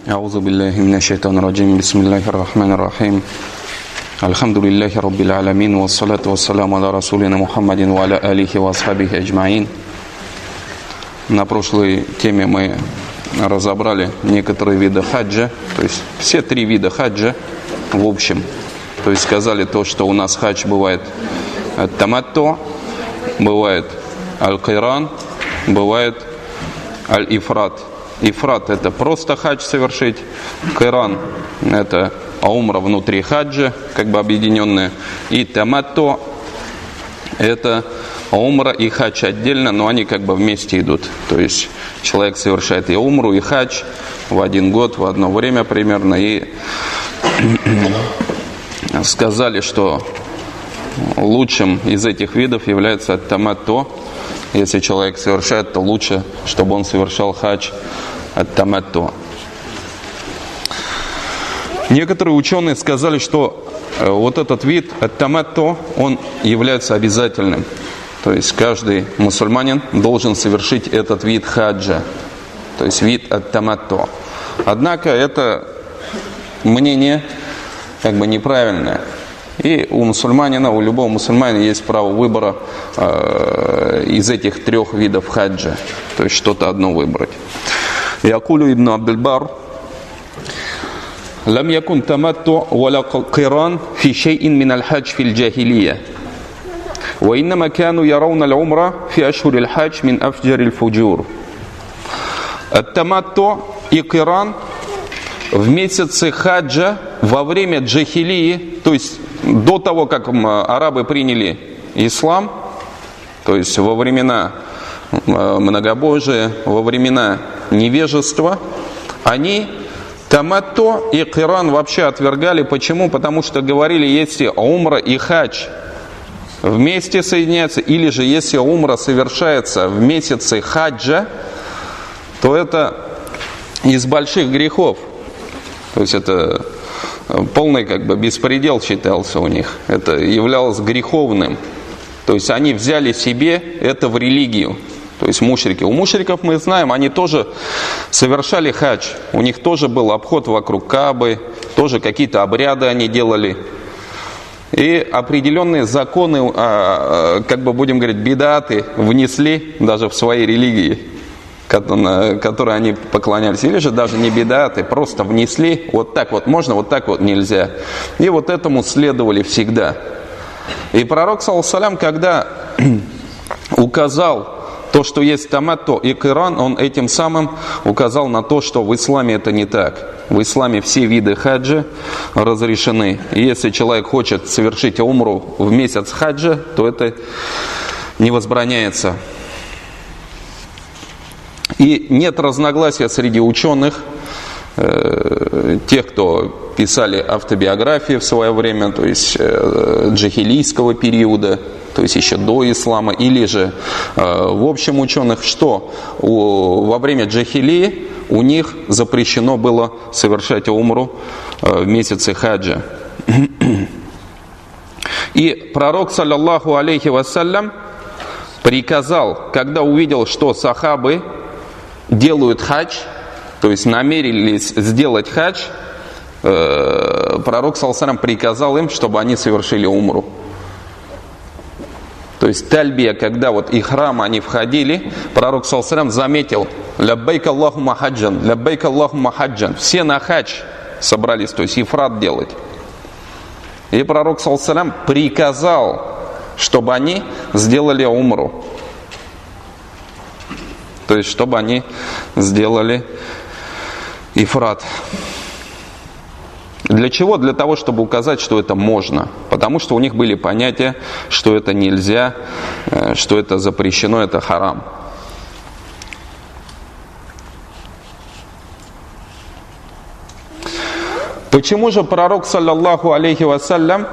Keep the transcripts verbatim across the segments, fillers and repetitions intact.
أعوذ بالله من الشيطان الرجيم بسم الله الرحمن الرحيم الحمد لله رب العالمين والصلاة والسلام على رسولنا محمد وعلى آله وأصحابه أجمعين. На прошлой теме мы разобрали некоторые виды хаджа, то есть все три вида хаджа в общем. То есть сказали то, что у нас хадж бывает таматто, бывает аль-кайран, бывает аль-ифрат. Ифрат — это просто хадж совершить, кайран — это умра внутри хаджа, как бы объединенная, и таматто — это умра и хадж отдельно, но они как бы вместе идут. То есть человек совершает и умру, и хадж в один год, в одно время примерно, и сказали, что лучшим из этих видов является таматто. Если человек совершает, то лучше, чтобы он совершал хадж ат-таматто. Некоторые ученые сказали, что вот этот вид ат-таматто, он является обязательным. То есть каждый мусульманин должен совершить этот вид хаджа, то есть вид ат-таматто. Однако это мнение как бы неправильное. И у мусульманина, у любого мусульманина есть право выбора э, из этих трех видов хаджа. То есть что-то одно выбрать. Якулю ибн Абдул-Бар: «Лам якун таматту валя киран фи шейин мин аль-хадж фи аль-джахилия. Ва иннама кану ярауна аль-умра фи ашхур аль-хадж мин афджар аль-фуджур». Ат-таматту и киран в месяце хаджа во время джахилии, то есть до того, как арабы приняли ислам, то есть во времена многобожия, во времена невежества, они таматто и киран вообще отвергали. Почему? Потому что говорили, если умра и хадж вместе соединяются, или же если умра совершается в месяце хаджа, то это из больших грехов. То есть это полный как бы беспредел считался у них. Это являлось греховным. То есть они взяли себе это в религию. То есть мушрики. У мушриков мы знаем, они тоже совершали хадж. У них тоже был обход вокруг Каабы, тоже какие-то обряды они делали. И определенные законы, как бы будем говорить, бидаты внесли даже в свои религии, которые они поклонялись, или же даже не бидаты, просто внесли, вот так вот можно, вот так вот нельзя. И вот этому следовали всегда. И пророк, саллаллаху алейхи ва саллям, когда указал то, что есть таматто и киран, он этим самым указал на то, что в исламе это не так. В исламе все виды хаджа разрешены. И если человек хочет совершить умру в месяц хаджа, то это не возбраняется. И нет разногласия среди ученых, э, тех, кто писали автобиографии в свое время, то есть э, джахилийского периода, то есть еще до ислама, или же э, в общем ученых, что у, во время джахилии у них запрещено было совершать умру э, в месяце хаджа. И пророк, саллаллаху алейхи вассалям, приказал, когда увидел, что сахабы делают хадж, то есть намерились сделать хадж, э, пророк, саллаллаху алейхи ва саллям, приказал им, чтобы они совершили умру. То есть тальбия, когда вот ихрам они входили, пророк, саллаллаху алейхи ва саллям, заметил: ляббайк Аллахумма хаджан, ляббайк Аллахумма хаджан. Все на хадж собрались, то есть ифрат делать. И пророк, саллаллаху алейхи ва саллям, приказал, чтобы они сделали умру. То есть, чтобы они сделали ифрат. Для чего? Для того, чтобы указать, что это можно. Потому что у них были понятия, что это нельзя, что это запрещено, это харам. Почему же пророк, саллаллаху алейхи вассалям,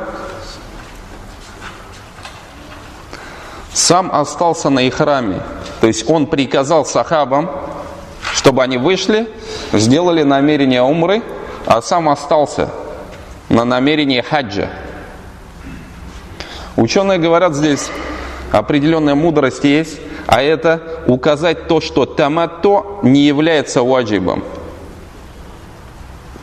сам остался на ихраме? То есть он приказал сахабам, чтобы они вышли, сделали намерение умры, а сам остался на намерении хаджа. Ученые говорят, здесь определенная мудрость есть, а это указать то, что таматто не является ваджибом.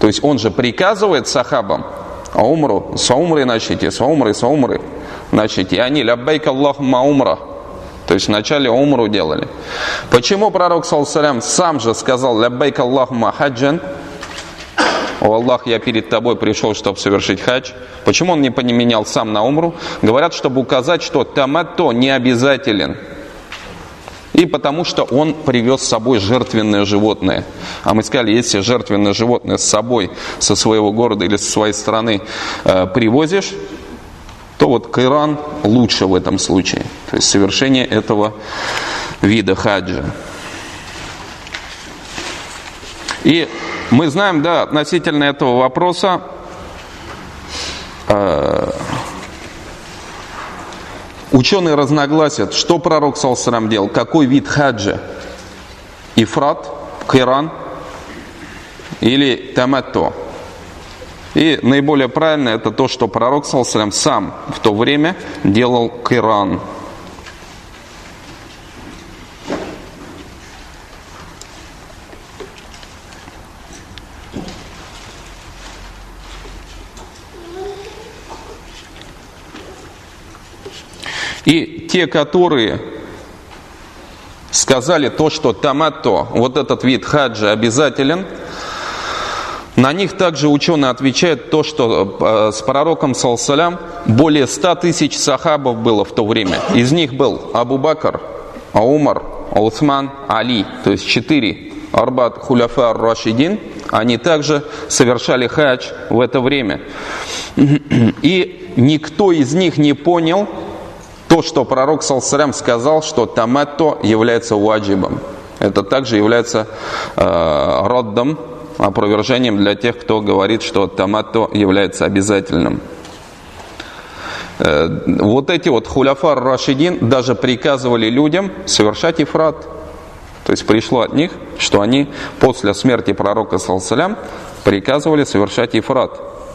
То есть он же приказывает сахабам: а умру, с умры начните, с умры, с умры начните. И они ляббайк Аллахумма умра. То есть вначале умру делали. Почему пророк саллаллаху алейхи ва саллям сам же сказал ляббайк Аллахумма хаджан? О Аллах, я перед тобой пришел, чтобы совершить хадж. Почему он не поменял сам на умру? Говорят, чтобы указать, что таматто не обязателен. И потому что он привез с собой жертвенное животное. А мы сказали, если жертвенное животное с собой, со своего города или со своей страны э, привозишь, то вот киран лучше в этом случае. То есть совершение этого вида хаджа. И мы знаем, да, относительно этого вопроса, э, ученые разногласят, что пророк саллаллаху алейхи ва саллям делал, какой вид хаджа: ифрат, киран или таматто. И наиболее правильно это то, что пророк саллаллаху алейхи ва саллям сам в то время делал киран. И те, которые сказали то, что таматто, вот этот вид хаджа обязателен, на них также ученые отвечают то, что с пророком саллаллаху алейхи ва саллям более ста тысяч сахабов было в то время. Из них был Абу Бакр, Умар, Усман, Али, то есть четыре арбат хуляфа ар-рашидин. Они также совершали хадж в это время. И никто из них не понял то, что пророк саллаллаху алейхи ва саллям сказал, что таматто является ваджибом. Это также является э, раддом, опровержением для тех, кто говорит, что таматто является обязательным. Э, вот эти вот хуляфа ар-рашидин даже приказывали людям совершать ифрат. То есть пришло от них, что они после смерти пророка саллаллаху алейхи ва саллям приказывали совершать ифрат.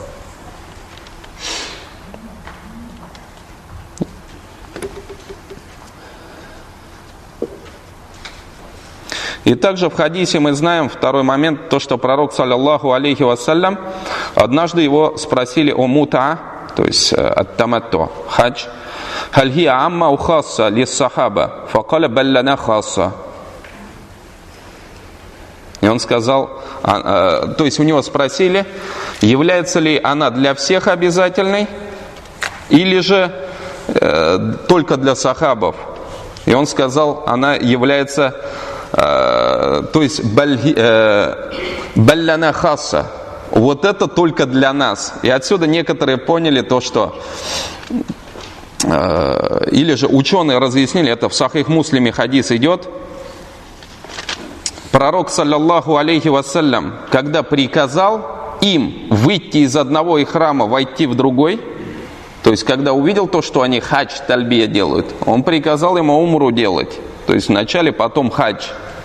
И также в хадисе мы знаем второй момент, то, что пророк, саллаллаху алейхи вассалям, однажды его спросили о мута, то есть от таматто, хадж. Хальхи амма ухасса лис сахаба, факаля баллана хасса. И он сказал, а, а, то есть у него спросили, является ли она для всех обязательной, или же э, только для сахабов. И он сказал, она является... то есть балляна хасса, вот это только для нас. И отсюда некоторые поняли то, что или же ученые разъяснили, это в Сахих Муслиме хадис идет, пророк саллаллаху алейхи вассалям, когда приказал им выйти из одного их храма, войти в другой, то есть когда увидел то, что они хадж тальбия делают, он приказал им умру делать. То есть вначале, потом хадж.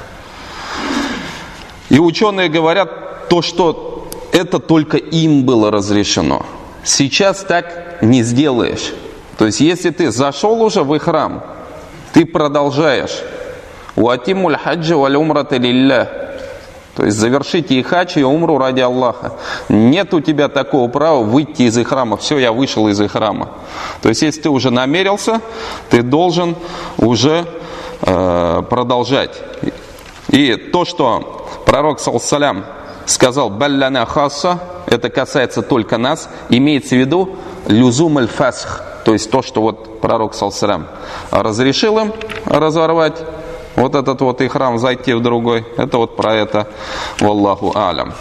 И ученые говорят то, что это только им было разрешено. Сейчас так не сделаешь. То есть если ты зашел уже в их храм, ты продолжаешь. Уатимуль хаджи валь умрата лиллях. То есть завершите и хадж, и умру ради Аллаха. Нет у тебя такого права выйти из их храма. Все, я вышел из их храма. То есть если ты уже намерился, ты должен уже продолжать. И то, что пророк саллаллаху алейхи ва саллям сказал балляна хасса, это касается только нас, имеется в виду люзум аль-фасх, то есть то, что вот пророк саллаллаху алейхи ва саллям разрешил им разорвать вот этот вот их храм, зайти в другой. Это вот про это валлаху алям.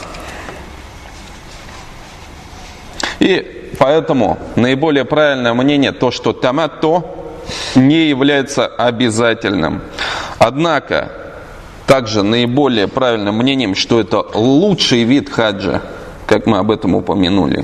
И поэтому наиболее правильное мнение то, что таматто не является обязательным. Однако, также наиболее правильным мнением, что это лучший вид хаджа, как мы об этом упомянули.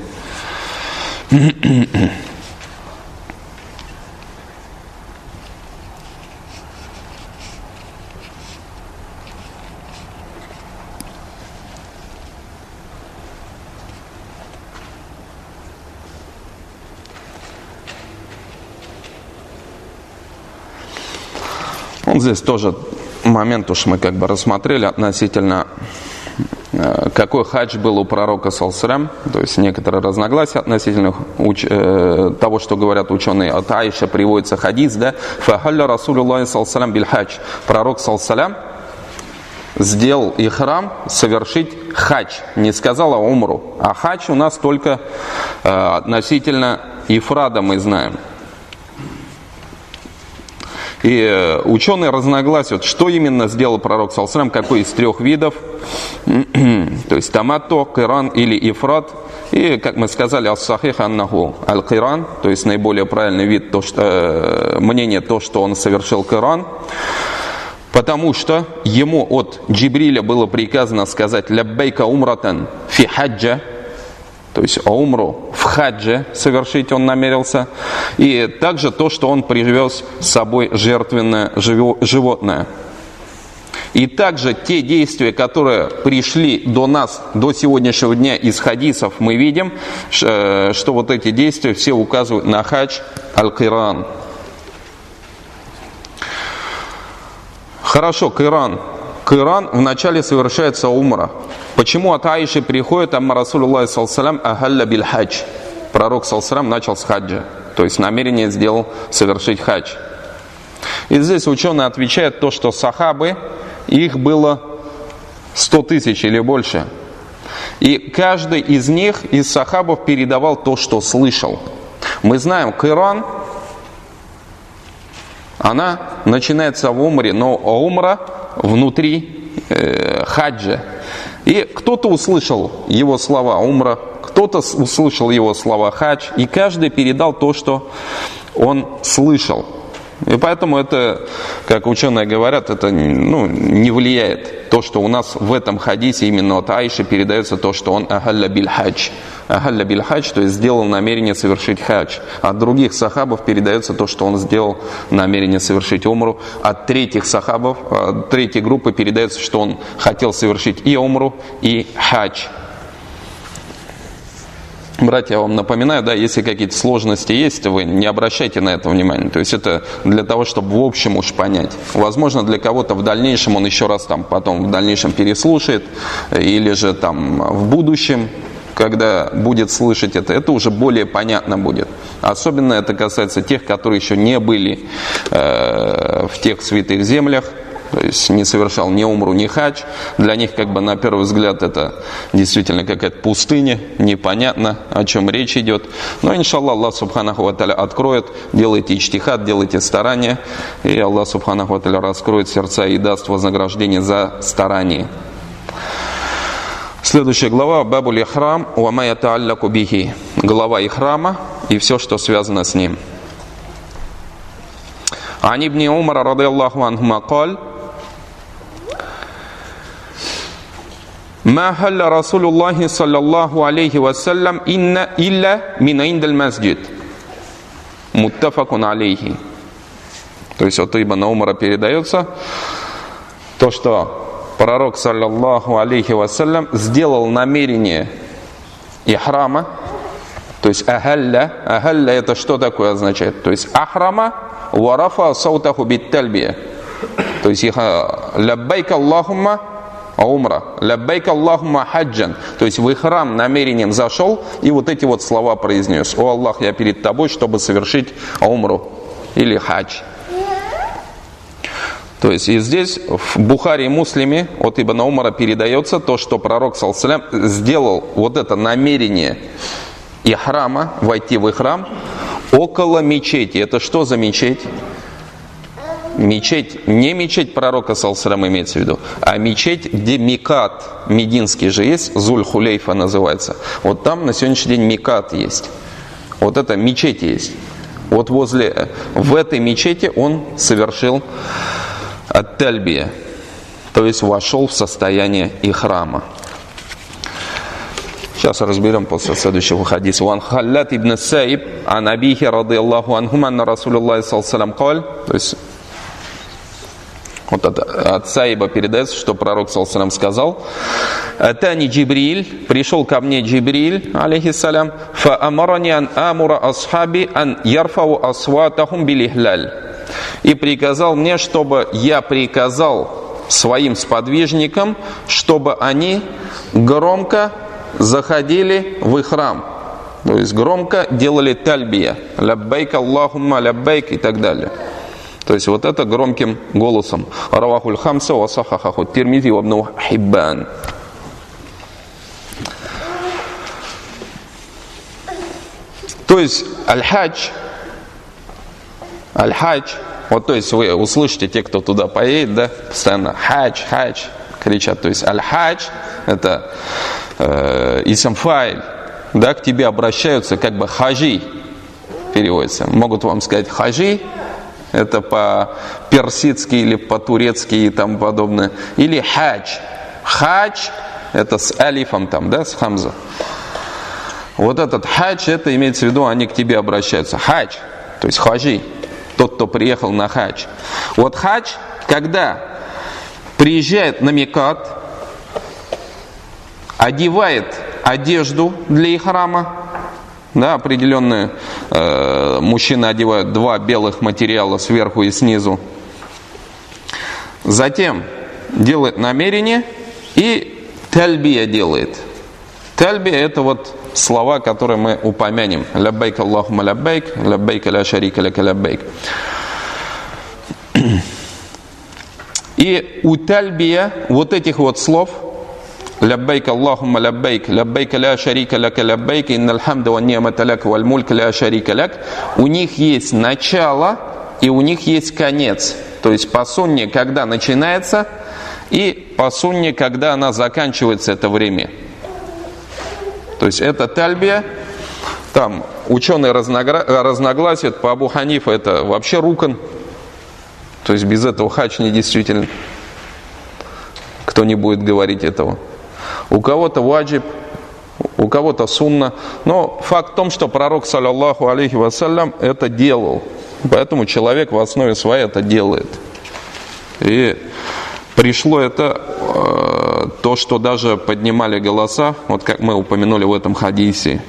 Здесь тоже момент уж мы как бы рассмотрели относительно какой хадж был у пророка саллаллаху алейхи ва саллям, то есть некоторые разногласия относительно уч... э, того, что говорят ученые. От Аиша приводится хадис, да, «Фахалля Расулуллахи саллаллаху алейхи ва саллям биль хадж». Пророк саллаллаху алейхи ва саллям сделал ихрам совершить хадж, не сказал а умру. А хадж у нас только э, относительно ифрада мы знаем. И ученые разногласят, что именно сделал пророк саллаллаху алейхи ва саллям, какой из трех видов, то есть таматто, киран или ифрад. И, как мы сказали, ас-сахих аннаху аль-киран, то есть наиболее правильный вид, то, что, э, мнение, то, что он совершил киран, потому что ему от Джибриля было приказано сказать ляббайка умратан фи хаджа, то есть умру в хадже совершить он намерился. И также то, что он привез с собой жертвенное животное. И также те действия, которые пришли до нас, до сегодняшнего дня из хадисов, мы видим, что вот эти действия все указывают на хадж аль-киран. Хорошо, киран. Киран вначале совершается умра. Почему от Аиши приходит амма Расулуллах саллаллаху алейхи ва саллям ахалля биль хадж? Пророк саллаллаху алейхи ва саллям начал с хаджа, то есть намерение сделал совершить хадж. И здесь ученые отвечают то, что сахабы, их было сто тысяч или больше. И каждый из них, из сахабов, передавал то, что слышал. Мы знаем, киран, она начинается в умре, но умра внутри э, хаджа. И кто-то услышал его слова умра, кто-то услышал его слова хадж, и каждый передал то, что он слышал. И поэтому это, как ученые говорят, это ну, не влияет. То, что у нас в этом хадисе именно от Аиши передается то, что он ахалля биль хадж. Ахалля биль хадж, то есть сделал намерение совершить хадж. От других сахабов передается то, что он сделал намерение совершить умру. От третьих сахабов, от третьей группы передается, что он хотел совершить и умру, и хадж. Братья, я вам напоминаю, да, если какие-то сложности есть, вы не обращайте на это внимания. То есть это для того, чтобы в общем уж понять. Возможно, для кого-то в дальнейшем он еще раз там потом в дальнейшем переслушает, или же там в будущем, когда будет слышать это, это уже более понятно будет. Особенно это касается тех, которые еще не были э, в тех святых землях, то есть не совершал ни умру, ни хадж. Для них, как бы на первый взгляд, это действительно какая-то пустыня, непонятно, о чем речь идет. Но, иншаллах, Аллах субханаху ва тааля откроет, делайте иджтихад, делайте старания, и Аллах субханаху ва тааля раскроет сердца и даст вознаграждение за старание. Следующая глава, Бабуль ихрам ва ма ятаалляку бихи. Глава ихрама и все, что связано с ним. عن ابن عمر رضي الله عنهما قال ما حل رسول الله صلى الله عليه وسلم إن إلا من عند المسجد متفق عليه. То есть от Ибн Умара передается то, что пророк саллаллаху алейхи вассалям сделал намерение ихрама, то есть ахалля. Ахалля это что такое означает? То есть ахрама варафа саутаху биттальбия. То есть ляббайка Аллахумма умра, ляббайка Аллахумма хаджан. То есть в ихрам намерением зашел и вот эти вот слова произнес: о Аллах, я перед тобой, чтобы совершить умру или хадж. То есть и здесь в Бухари и Муслиме от Ибн Умара передается то, что пророк саллаллаху алейхи ва саллям сделал вот это намерение ихрама, войти в ихрам около мечети. Это что за мечеть? Мечеть, не мечеть пророка саллаллаху алейхи ва саллям имеется в виду, а мечеть, где микат мединский же есть, Зуль-Хулейфа называется. Вот там на сегодняшний день микат есть. Вот это мечеть есть. Вот возле, в этой мечети он совершил ат-тальбия, то есть вошел в состояние ихрама. Сейчас разберем после следующего хадиса. Ван Халлат ибн Саиб ан Абихи радийаллаху анхума анна Расулуллах саллаллаху алейхи ва саллям каль. То есть вот от, от Саиба передается, что пророк саллаллаху алейхи ва саллям сказал: «Атани Джибриль, пришел ко мне Джибриль, алейхиссалям, фа амарани ан амура асхаби ан ярфау асватахум билихляль». И приказал мне, чтобы я приказал своим сподвижникам, чтобы они громко заходили в храм. То есть громко делали тальбия. Ляббайк Аллахумма ляббайк и так далее. То есть вот это громким голосом. Равахуль хамса ва сахахаху Тирмизи ва ибн Хиббан. То есть аль-хадж, аль-хадж, вот то есть вы услышите, те, кто туда поедет, да, постоянно хадж, хадж кричат. То есть аль-хадж это э, исм фаиль, да, к тебе обращаются как бы хаджи, переводится. Могут вам сказать хаджи, это по-персидски или по-турецки и тому подобное. Или хадж. Хадж это с алифом там, да, с хамза. Вот этот хадж, это имеется в виду, они к тебе обращаются. Хадж, то есть хаджи, тот, кто приехал на хадж. Вот хадж, когда приезжает на микат, одевает одежду для ихрама, да, определенные э, мужчины одевают два белых материала сверху и снизу. Затем делает намерение и тальбия делает. Тальбия это вот слова, которые мы упомянем. Ляббайк Аллахумма ляббайк, ляббайк ля шарика лака ляббайк. И у тальбия вот этих вот слов ляббайк Аллахумма ляббайк, ляббайк ля шарика лака ляббайк, инналь хамда ва ни'мата лак валь мульк ля шарика лак. У них есть начало и у них есть конец. То есть по сунне, когда начинается, и по сунне, когда она заканчивается, это время. То есть это тальбия. Там ученые разногра... разногласят. По Абу Ханифа это вообще рукн. То есть без этого хадж не действительно. Кто не будет говорить этого. У кого-то ваджиб, у кого-то сунна. Но факт в том, что пророк, саллаллаху алейхи вассалям, это делал. Поэтому человек в основе своей это делает. И пришло это, э, то, что даже поднимали голоса, вот как мы упомянули в этом хадисе.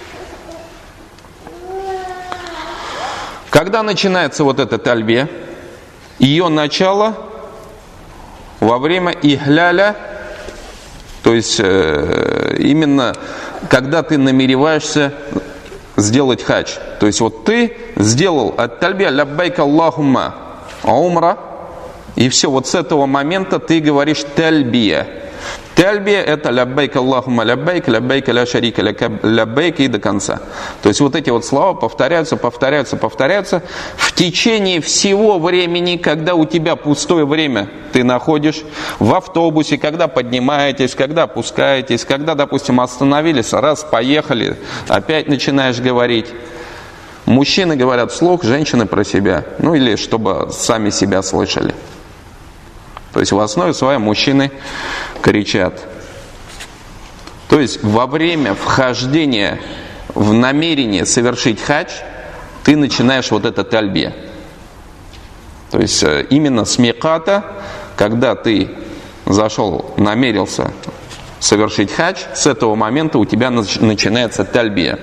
Когда начинается вот эта тальбия, ее начало во время ихляля, то есть э, именно когда ты намереваешься сделать хадж. То есть вот ты сделал от тальбия ляббайк Аллахумма умра, и все, вот с этого момента ты говоришь тальбия. Тальбия это ляббайк Аллахумма ляббайк, ляббайк ля шарика лака ляббайк и до конца. То есть вот эти вот слова повторяются, повторяются, повторяются в течение всего времени, когда у тебя пустое время ты находишь в автобусе, когда поднимаетесь, когда опускаетесь, когда, допустим, остановились, раз, поехали, опять начинаешь говорить. Мужчины говорят вслух, женщины про себя. Ну или чтобы сами себя слышали. То есть в основе своей мужчины кричат. То есть во время вхождения в намерение совершить хадж, ты начинаешь вот это тальбия. То есть именно с миката, когда ты зашел, намерился совершить хадж, с этого момента у тебя начинается тальбия.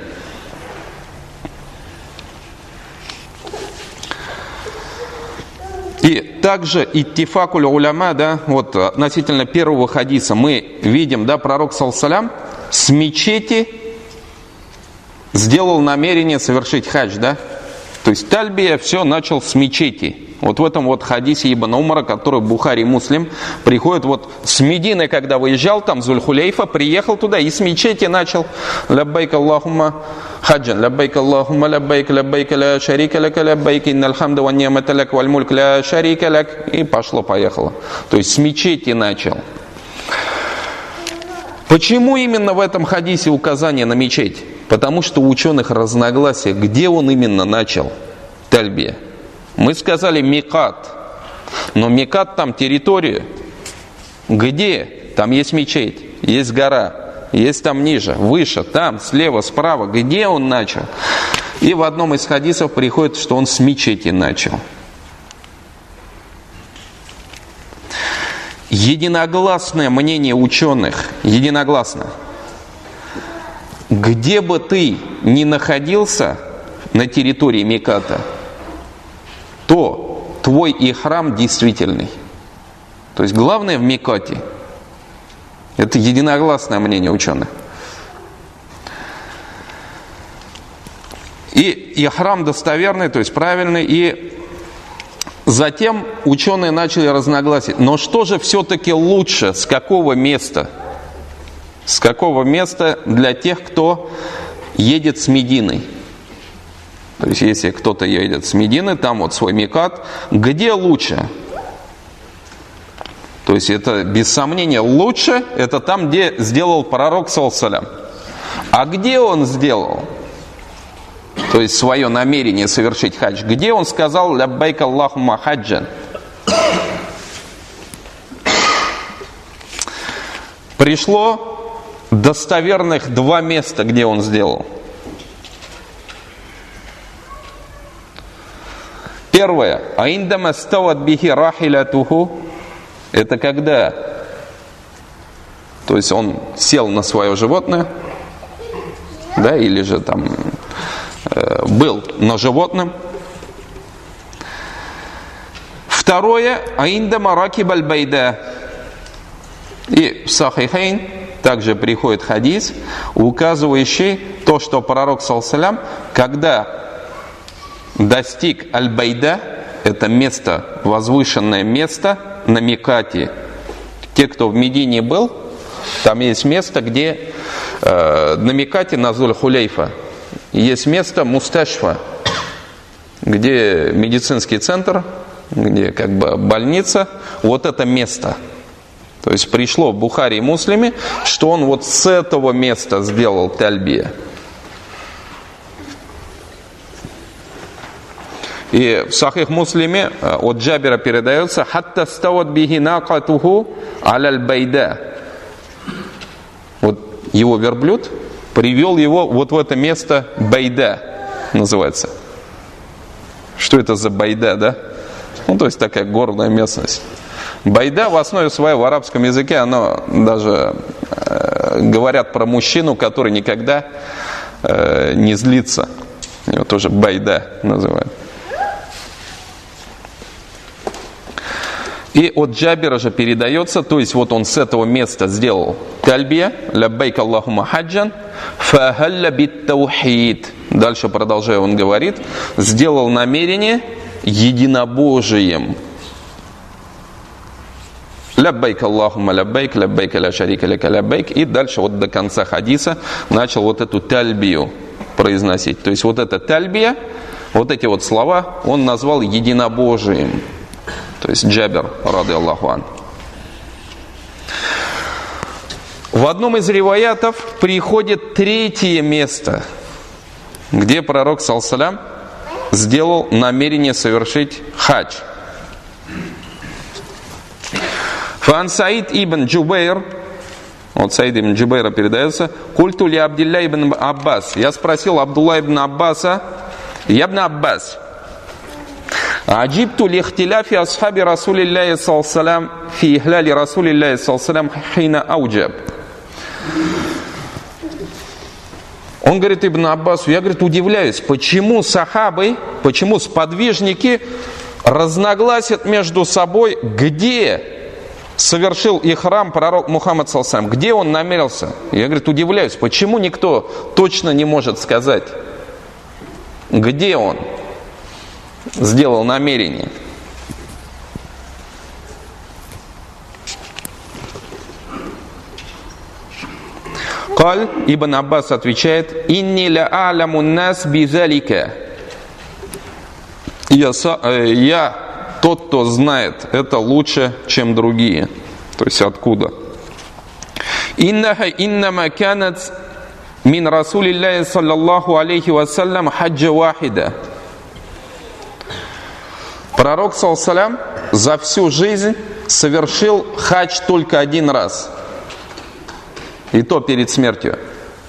И также иттифакуль уляма, да, вот относительно первого хадиса мы видим, да, пророк саллаллаху с мечети сделал намерение совершить хадж, да, то есть тальбия все начал с мечети. Вот в этом вот хадисе Ибн Умара, который Бухари и Муслим, приходит вот с Медины, когда выезжал, там Зуль-Хулейфа, приехал туда и с мечети начал ляббайк Аллахумма хаджан, ляббайк Аллахумма ляббайк, ляббайк ля шарика лака ляббайк, инналь хамда ва ни'мата лак валь мульк ля шарика лак, и пошло-поехало. То есть с мечети начал. Почему именно в этом хадисе указание на мечеть? Потому что у ученых разногласия, где он именно начал тальбия. Мы сказали микат, но микат там территория. Где? Там есть мечеть, есть гора, есть там ниже, выше, там, слева, справа. Где он начал? И в одном из хадисов приходит, что он с мечети начал. Единогласное мнение ученых, единогласно. Где бы ты ни находился на территории миката, то твой ихрам действительный. То есть главное в микате. Это единогласное мнение ученых. И ихрам достоверный, то есть правильный. И затем ученые начали разногласить. Но что же все-таки лучше? С какого места? С какого места для тех, кто едет с Мединой? То есть если кто-то едет с Медины, там вот свой микат, где лучше? То есть это без сомнения лучше, это там, где сделал пророк саллаллаху алейхи ва саллям. А где он сделал? То есть свое намерение совершить хадж. Где он сказал «Ляббайк Аллахумма хаджан»? Пришло достоверных два места, где он сделал. Первое. «Аиндама стават бихи рахилятуху». Это когда, то есть он сел на свое животное, да, или же там э, был на животном. Второе, аиндама ракибаль байда. И в Сахихейн также приходит хадис, указывающий то, что пророк саллаллаху алейхи ва саллям, когда достиг аль-байда, это место, возвышенное место на микате. Те, кто в Медине был, там есть место, где э, на микате на Зуль-Хулейфа есть место Мусташфа, где медицинский центр, где как бы больница, вот это место. То есть пришло в Бухари и Муслиме, что он вот с этого места сделал тальбия. И в Сахих Муслиме от Джабира передается «Хатта стават бихи накатуху аляль байда». Вот его верблюд привел его вот в это место байда, называется. Что это за байда, да? Ну, то есть такая горная местность. Байда в основе своей в арабском языке, оно даже э, говорят про мужчину, который никогда э, не злится. Его тоже байда называют. И от Джабира же передается, то есть вот он с этого места сделал тальбия, ляббайк Аллахумма хаджан, фахалля бит таухид. Дальше продолжая, он говорит, сделал намерение единобожием. Ляббайк Аллахумма ляббайк, ляббайк ля шарика лака ляббайк. И дальше вот до конца хадиса начал вот эту тальбию произносить. То есть вот эта тальбия, вот эти вот слова он назвал единобожием. То есть Джабир, рады Аллаху ан. В одном из риваятов приходит третье место, где пророк саллаллаху алейхи ва саллям сделал намерение совершить хадж. Фан Саид ибн Джубейр, вот Саид ибн Джубейра передается, культу ли Абдилля ибн Аббас. Я спросил Абдулла ибн Аббаса, ябн Аббас, аджибту ли ихтиляфи асхаби Расулиллахи саллаллаху алейхи ва саллям фи ихляли Расулиллахи саллаллаху алейхи ва саллям хина ауджаб. Он говорит Ибн Аббасу, я, говорит, удивляюсь, почему сахабы, почему сподвижники разногласят между собой, где совершил ихрам пророк Мухаммад саллаллаху алейхи ва саллям, где он намерился. Я, говорит, удивляюсь, почему никто точно не может сказать, где он сделал намерение. Каль, Ибн Аббас отвечает, «Инни ля а'ламу нас бизалика». Я, я тот, кто знает это лучше, чем другие. То есть откуда? «Иннаха иннама канат мин Расулиллахи саллаллаху алейхи ва саллям хаджа вахида». Пророк саллаллаху алейхи ва саллям за всю жизнь совершил хадж только один раз. И то перед смертью.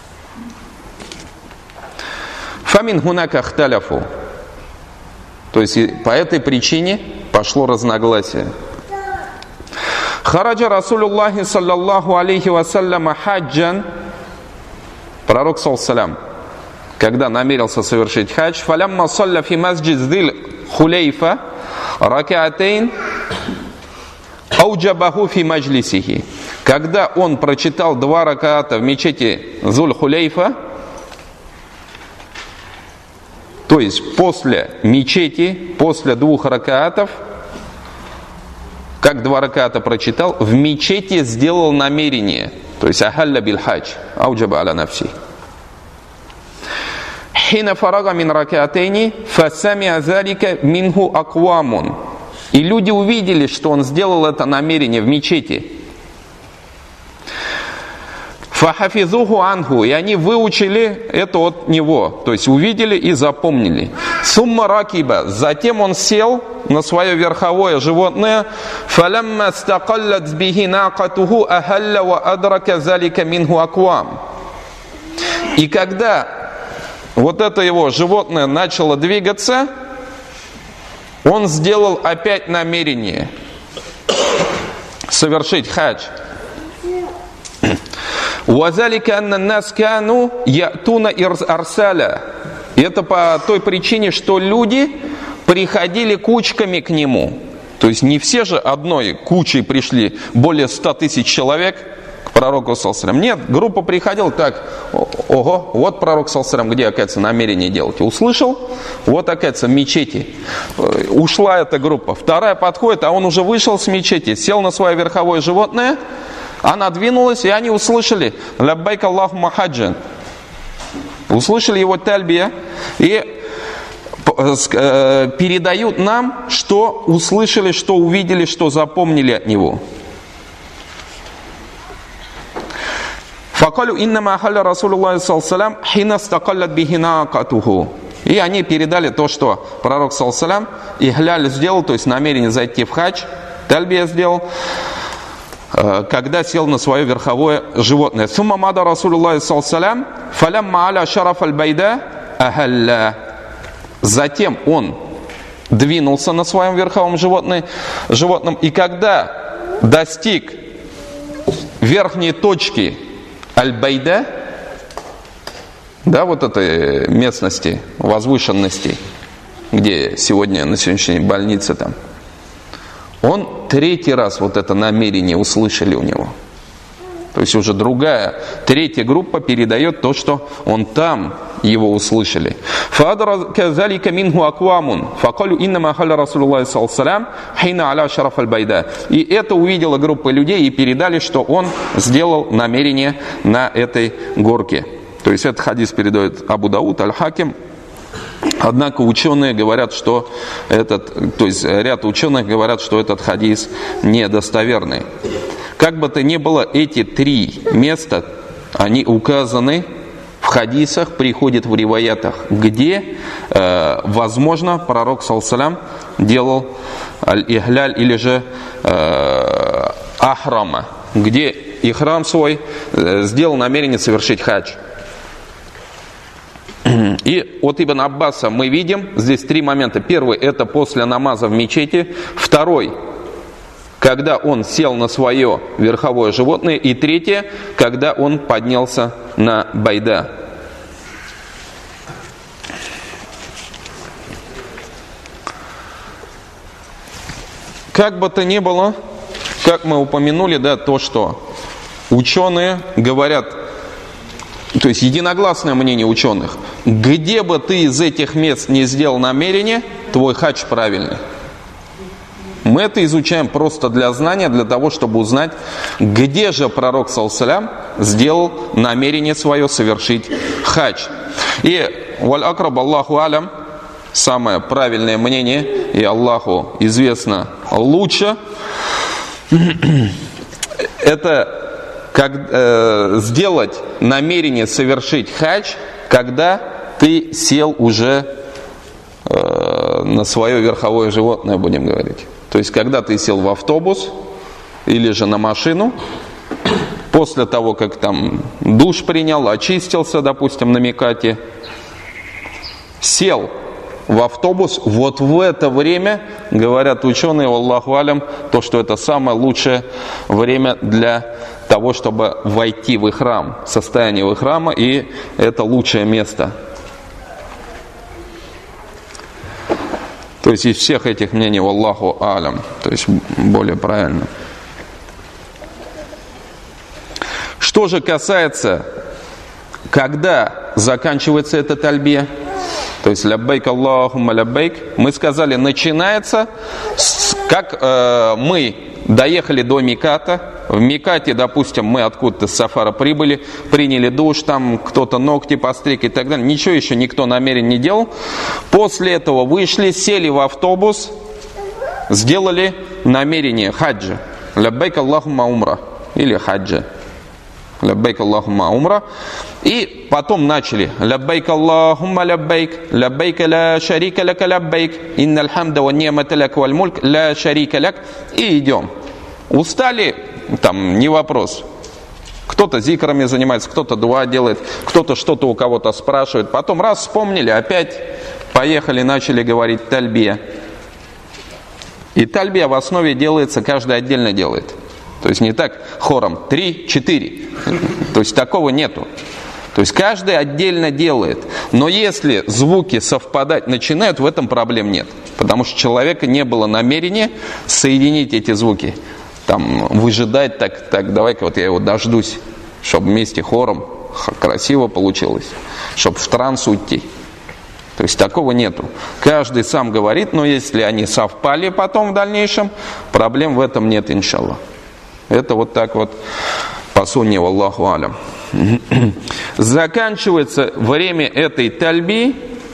Фамин хунака хталяфу. То есть по этой причине пошло разногласие. Хараджа Расулуллахи саллаллаху алейхи ва саллям хаджан. Пророк саллаллаху алейхи ва саллям, когда намерился совершить хадж, фалямма салля фи масджид зил хулейфа ракаатейн ауджабаху фи маджлисихи. Когда он прочитал два ракаата в мечети Зуль-Хулейфа, то есть после мечети, после двух ракаатов, как два ракаата прочитал, в мечети сделал намерение. То есть ахалля биль хадж, ауджаба аля нафси. Хина фарага мин ракаатейни, фасамиа залика минху аквамун. И люди увидели, что он сделал это намерение в мечети. Фахафизуху анху, и они выучили это от него, то есть увидели и запомнили. Сумма ракиба, затем он сел на свое верховое животное. Фалямма стакаллат бихи нақатуху ахалля ва адрака залика минху аквам. И когда вот это его животное начало двигаться, он сделал опять намерение совершить хадж. «Вазалика анна нас кану ятуна арсаля». Это по той причине, что люди приходили кучками к нему. То есть не все же одной кучей пришли, более ста тысяч человек к пророку саллаллаху. Нет, группа приходила так: ого, вот пророк саллаллаху, где, оказывается, намерение делать. Услышал, вот, оказывается, в мечети. Ушла эта группа. Вторая подходит, а он уже вышел с мечети, сел на свое верховое животное. Она двинулась, и они услышали «Лаббайк Аллахумма хаджан». Услышали его тальбия и передают нам, что услышали, что увидели, что запомнили от него. «Факалю иннама ахалля Расулуллахи саллаллаху алейхи ва саллям хина стакаллат бихи наакатуху». И они передали то, что пророк саллаллаху алейхи ва саллям ихляль сделал, то есть намерение зайти в хадж, тальбия сделал, когда сел на свое верховое животное. «Сумма мада Расулуллахи саллаллаху алейхи ва саллям фалямма аля шараф аль-байда ахалля». Затем он двинулся на своем верховом животном, животном, и когда достиг верхней точки аль-байда, да, вот этой местности, возвышенности, где сегодня на сегодняшний день больница там, он третий раз вот это намерение услышали у него. То есть уже другая, третья группа передает то, что он там его услышали. И это увидела группа людей и передали, что он сделал намерение на этой горке. То есть этот хадис передает Абу Дауд, Аль-Хаким. Однако ученые говорят, что этот, то есть ряд ученых говорят, что этот хадис недостоверный. Как бы то ни было, эти три места, они указаны в хадисах, приходят в риваятах, где, э, возможно, пророк саллаллаху алейхи ва саллям делал аль-ихляль или же э, ахрама, где ихрам свой э, сделал намерение совершить хадж. И от Ибн Аббаса мы видим здесь три момента. Первый — это после намаза в мечети. Второй — когда он сел на свое верховое животное. И третье — когда он поднялся на байда. Как бы то ни было, как мы упомянули, да, то, что ученые говорят, то есть единогласное мнение ученых: где бы ты из этих мест не сделал намерение, твой хадж правильный. Мы это изучаем просто для знания, для того, чтобы узнать, где же пророк саллаллаху алейхи ва саллям сделал намерение свое совершить хадж. И валь акраб Аллаху алям, самое правильное мнение, и Аллаху известно лучше, это как, э, сделать намерение совершить хадж, когда ты сел уже э, на свое верховое животное, будем говорить. То есть, когда ты сел в автобус или же на машину, после того, как там душ принял, очистился, допустим, на микате, сел в автобус, вот в это время, говорят ученые, валлаху алям, то, что это самое лучшее время для того, чтобы войти в ихрам, состояние в ихрама, и это лучшее место. То есть из всех этих мнений, валлаху алям, то есть более правильно. Что же касается, когда заканчивается эта тальбия, то есть ляббайк Аллахумма ляббайк, мы сказали, начинается, с, как э, мы доехали до Миката. В Микате, допустим, мы откуда-то с Сафара прибыли, приняли душ, там кто-то ногти постриг и так далее. Ничего еще никто намерен не делал. После этого вышли, сели в автобус, сделали намерение хаджа. Ляббайк Аллахумма умра. Или хаджа. Ляббайк Аллахумма умра. И потом начали. Ляббайк Аллахумма ляббайк. Ляббайк ля шарика ляка ляббайк. Инналь хамда ва ни'мата ляка валь мульк. Ля шарика ляк. И идем. Устали? Там не вопрос. Кто-то зикрами занимается, кто-то дуа делает, кто-то что-то у кого-то спрашивает. Потом раз вспомнили, опять поехали, начали говорить тальбия. И тальбия в основе делается, каждый отдельно делает. То есть не так хором, три, четыре. То есть такого нету. То есть каждый отдельно делает. Но если звуки совпадать начинают, в этом проблем нет. Потому что у человека не было намерения соединить эти звуки. Там выжидать, так, так, давай-ка вот я его дождусь, чтобы вместе хором красиво получилось, чтобы в транс уйти. То есть такого нету. Каждый сам говорит, но если они совпали потом в дальнейшем, проблем в этом нет, иншаллах. Это вот так вот по сунне, валлаху алям. Заканчивается время этой тальби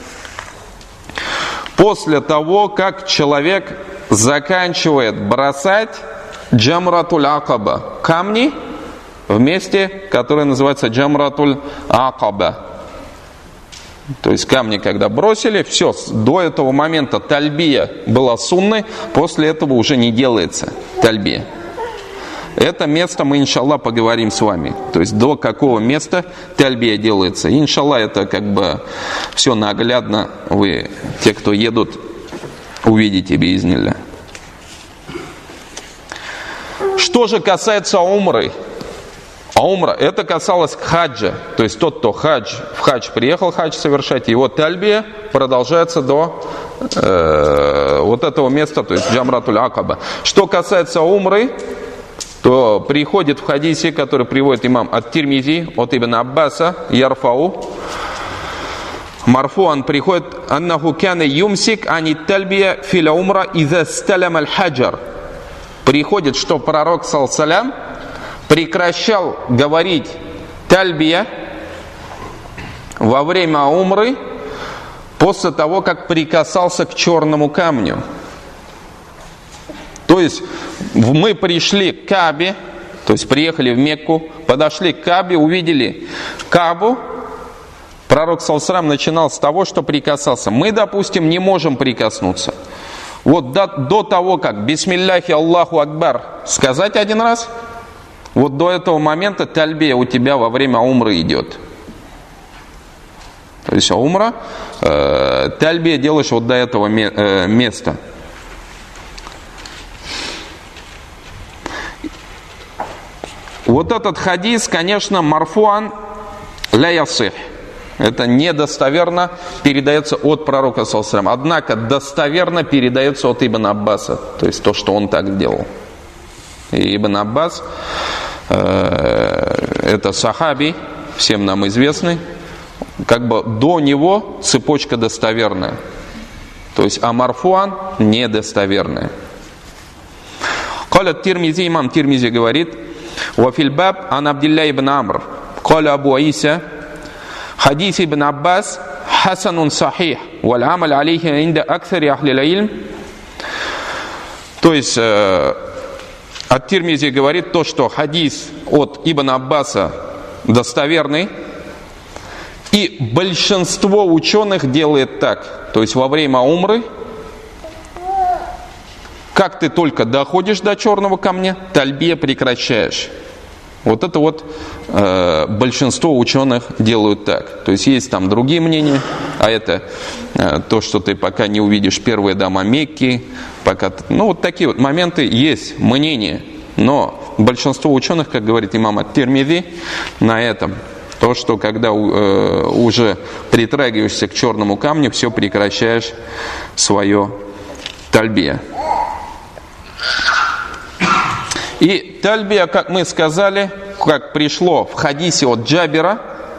после того, как человек заканчивает бросать джамратуль акаба, камни в месте, которое называется джамратуль акаба. То есть камни, когда бросили, все, до этого момента тальбия была сунной, после этого уже не делается тальбия. Это место мы, иншаллах, поговорим с вами. То есть до какого места тальбия делается. Иншаллах, это как бы все наглядно. Вы, те, кто едут, увидите биизнилля. Что же касается умры, а умра, это касалось хаджа, то есть тот, кто хадж, в хадж приехал хадж совершать, его тальбия продолжается до э, вот этого места, то есть джамратуль акаба. Что касается умры, то приходит в хадисе, который приводит имам ат-Тирмизи от Ибн Аббаса, ярфау, марфуан приходит, аннаху кана юмсик ани тальбия филя умра иза сталям аль-хаджар. Приходит, что пророк саллаллаху прекращал говорить тальбия во время умры после того, как прикасался к черному камню. То есть мы пришли к Каабе, то есть приехали в Мекку, подошли к Каабе, увидели Каабу. Пророк саллаллаху начинал с того, что прикасался. Мы, допустим, не можем прикоснуться. Вот до, до того, как бисмилляхи Аллаху Акбар сказать один раз, вот до этого момента тальбия у тебя во время умры идет. То есть умра, э, тальбия делаешь вот до этого ме, э, места. Вот этот хадис, конечно, марфуан ля ясих. Это недостоверно передается от пророка саллаллаху. Однако достоверно передается от Ибн Аббаса. То есть то, что он так делал. И Ибн Аббас э, это сахаби, всем нам известный. Как бы до него цепочка достоверная. То есть а марфуан недостоверная. Каля Тирмизи, имам Тирмизи говорит: «Вафиль баб ан Абдилля ибн Амр, каля Абу Иса, хадис ибн Аббас хасанун сахих, валь амаль алейхи инда аксари ахлил илм». То есть э, ат-Тирмизи говорит то, что хадис от Ибн Аббаса достоверный, и большинство ученых делает так. То есть во время умры, как ты только доходишь до черного камня, тальбия прекращаешь. Вот это вот э, большинство ученых делают так. То есть есть там другие мнения, а это э, то, что ты пока не увидишь первые дома Мекки, пока, ну вот такие вот моменты есть, мнения. Но большинство ученых, как говорит имам ат-Тирмизи, на этом, то, что когда э, уже притрагиваешься к черному камню, все прекращаешь свое тальбия. И тальбия, как мы сказали, как пришло в хадисе от Джабира,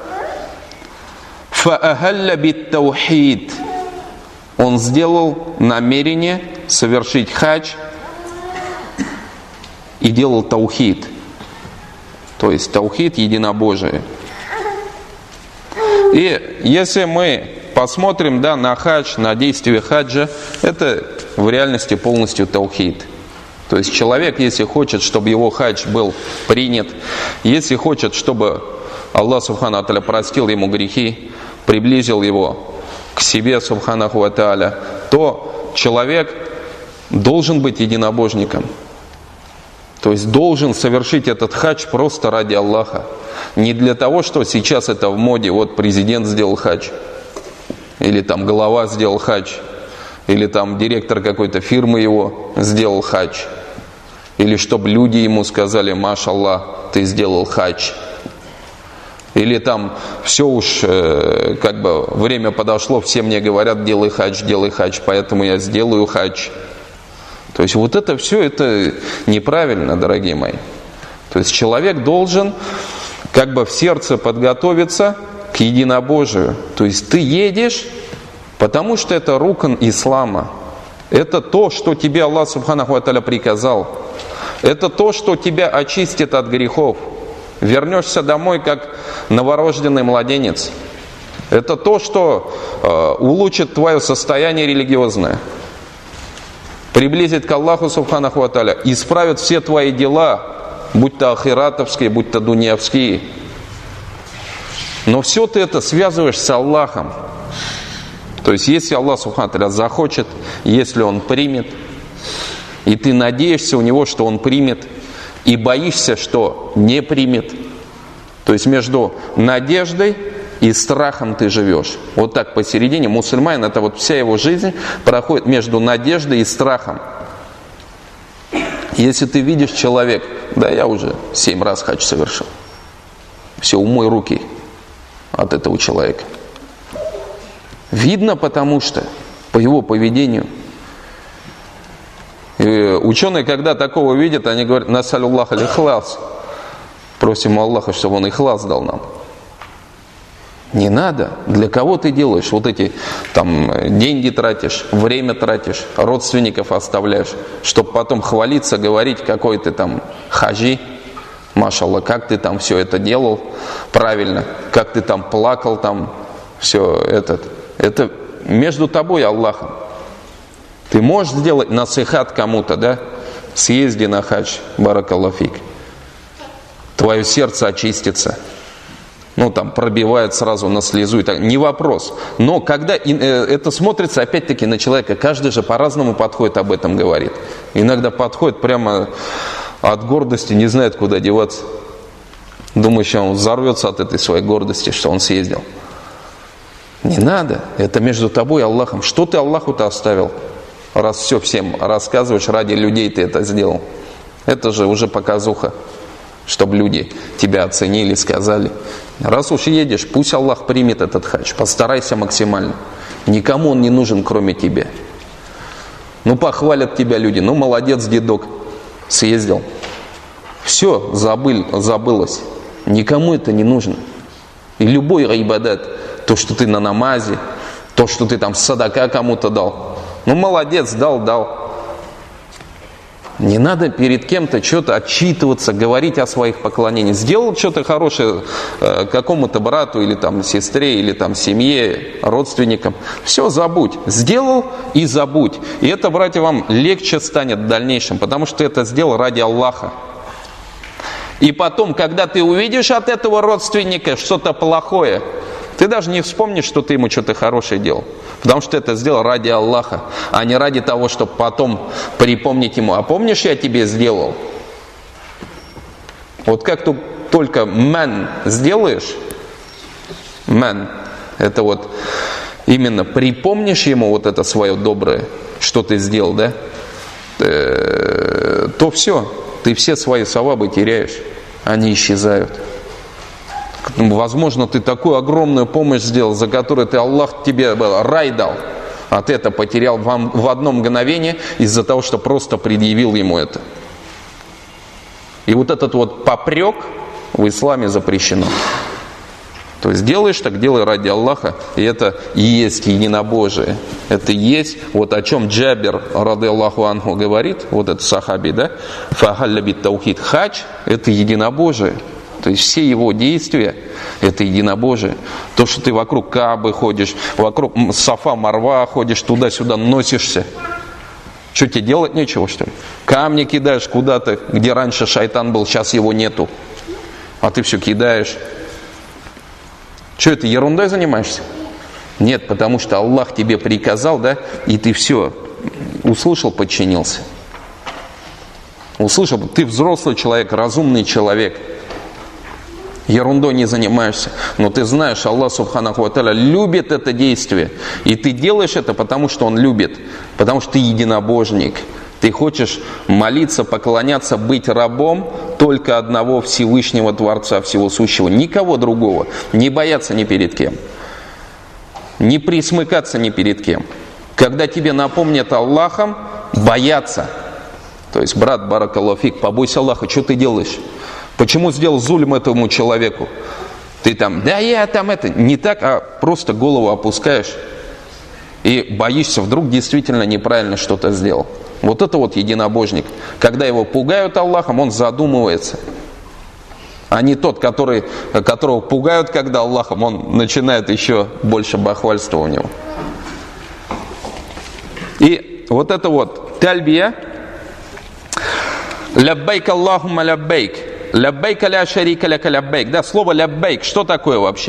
фаахалля бит-таухид. Он сделал намерение совершить хадж и делал таухид. То есть таухид — единобожие. И если мы посмотрим, да, на хадж, на действие хаджа, это в реальности полностью таухид. То есть человек, если хочет, чтобы его хадж был принят, если хочет, чтобы Аллах Субхану ва Тааля простил ему грехи, приблизил его к себе Субханаху ва Тааля, то человек должен быть единобожником. То есть должен совершить этот хадж просто ради Аллаха. Не для того, что сейчас это в моде, вот президент сделал хадж, или там глава сделал хадж, или там директор какой-то фирмы его сделал хадж, или чтобы люди ему сказали: машаллах, ты сделал хадж. Или там все уж э, как бы время подошло, все мне говорят: делай хадж, делай хадж, поэтому я сделаю хадж. То есть вот это все, это неправильно, дорогие мои. То есть человек должен как бы в сердце подготовиться к единобожию. То есть ты едешь, потому что это рукн ислама. Это то, что тебе Аллах Субханаху ва Тааля приказал. Это то, что тебя очистит от грехов. Вернешься домой как новорожденный младенец. Это то, что э, улучшит твое состояние религиозное, приблизит к Аллаху Субханаху ва Тааля, исправит все твои дела, будь то ахиратовские, будь то дуньявские. Но все ты это связываешь с Аллахом. То есть если Аллах Субханаху ва Тааля захочет, если Он примет, и ты надеешься у Него, что Он примет, и боишься, что не примет, то есть между надеждой и страхом ты живешь. Вот так посередине. Мусульманин, это вот вся его жизнь проходит между надеждой и страхом. Если ты видишь человек: да я уже семь раз хадж совершил, все, умой руки от этого человека. Видно, потому что по его поведению. И ученые, когда такого видят, они говорят: насалюллах аль-ихлас, просим Аллаха, чтобы Он ихлас дал нам. Не надо. Для кого ты делаешь? Вот эти там деньги тратишь, время тратишь, родственников оставляешь, чтобы потом хвалиться, говорить, какой ты там хаджи, машаллах, как ты там все это делал правильно, как ты там плакал, там все этот. Это между тобой и Аллахом. Ты можешь сделать насихат кому-то, да? Съезди на хадж, баракаллаху фик. Твое сердце очистится. Ну, там, пробивает сразу на слезу и так. Не вопрос. Но когда это смотрится, опять-таки, на человека, каждый же по-разному подходит, об этом говорит. Иногда подходит прямо от гордости, не знает, куда деваться. Думает, что он взорвется от этой своей гордости, что он съездил. Не надо. Это между тобой и Аллахом. Что ты Аллаху-то оставил? Раз все всем рассказываешь, ради людей ты это сделал. Это же уже показуха, чтобы люди тебя оценили, сказали. Раз уж едешь, пусть Аллах примет этот хадж. Постарайся максимально. Никому он не нужен, кроме тебя. Ну, похвалят тебя люди. Ну, молодец, дедок, съездил. Все, забыл, забылось. Никому это не нужно. И любой ибадат, то, что ты на намазе, то, что ты там садака кому-то дал. Ну, молодец, дал, дал. Не надо перед кем-то что-то отчитываться, говорить о своих поклонениях. Сделал что-то хорошее э, какому-то брату или там сестре, или там семье, родственникам. Все, забудь. Сделал и забудь. И это, братья, вам легче станет в дальнейшем, потому что ты это сделал ради Аллаха. И потом, когда ты увидишь от этого родственника что-то плохое, ты даже не вспомнишь, что ты ему что-то хорошее делал. Потому что ты это сделал ради Аллаха, а не ради того, чтобы потом припомнить ему. А помнишь, я тебе сделал? Вот как ты только мэн сделаешь, мэн, это вот именно припомнишь ему вот это свое доброе, что ты сделал, да, то все, ты все свои савабы теряешь, они исчезают. Возможно, ты такую огромную помощь сделал, за которую ты, Аллах тебе рай дал, а ты это потерял в одно мгновение из-за того, что просто предъявил ему это. И вот этот вот попрек в исламе запрещено. То есть делаешь так, делай ради Аллаха, и это и есть единобожие. Это и есть, вот о чем Джабир, ради Аллаху анху, говорит, вот этот сахаби, да, фахалля бит таухид, хадж, это единобожие. То есть все его действия, это единобожие. То, что ты вокруг Каабы ходишь, вокруг Сафа, Марва ходишь, туда-сюда носишься. Что, тебе делать нечего, что ли? Камни кидаешь куда-то, где раньше шайтан был, сейчас его нету. А ты все кидаешь. Что, это ерундой занимаешься? Нет, потому что Аллах тебе приказал, да, и ты все услышал, подчинился. Услышал, ты взрослый человек, разумный человек. Ерундой не занимаешься. Но ты знаешь, Аллах Субханаху ва Тааля любит это действие. И ты делаешь это, потому что Он любит. Потому что ты единобожник. Ты хочешь молиться, поклоняться, быть рабом только одного Всевышнего Творца Всего Сущего. Никого другого. Не бояться ни перед кем. Не присмыкаться ни перед кем. Когда тебе напомнят Аллахом, бояться. То есть, брат, баракаллаху фик, побойся Аллаха, что ты делаешь? Почему сделал зульм этому человеку? Ты там, да я там это, не так, а просто голову опускаешь и боишься, вдруг действительно неправильно что-то сделал. Вот это вот единобожник. Когда его пугают Аллахом, он задумывается. А не тот, который, которого пугают, когда Аллахом, он начинает еще больше бахвальства у него. И вот это вот тальбия. Ляббайк Аллахумма ляббайк. Ляббайк ля шарика ляка ляббайк. Да, слово ляббайк, что такое вообще?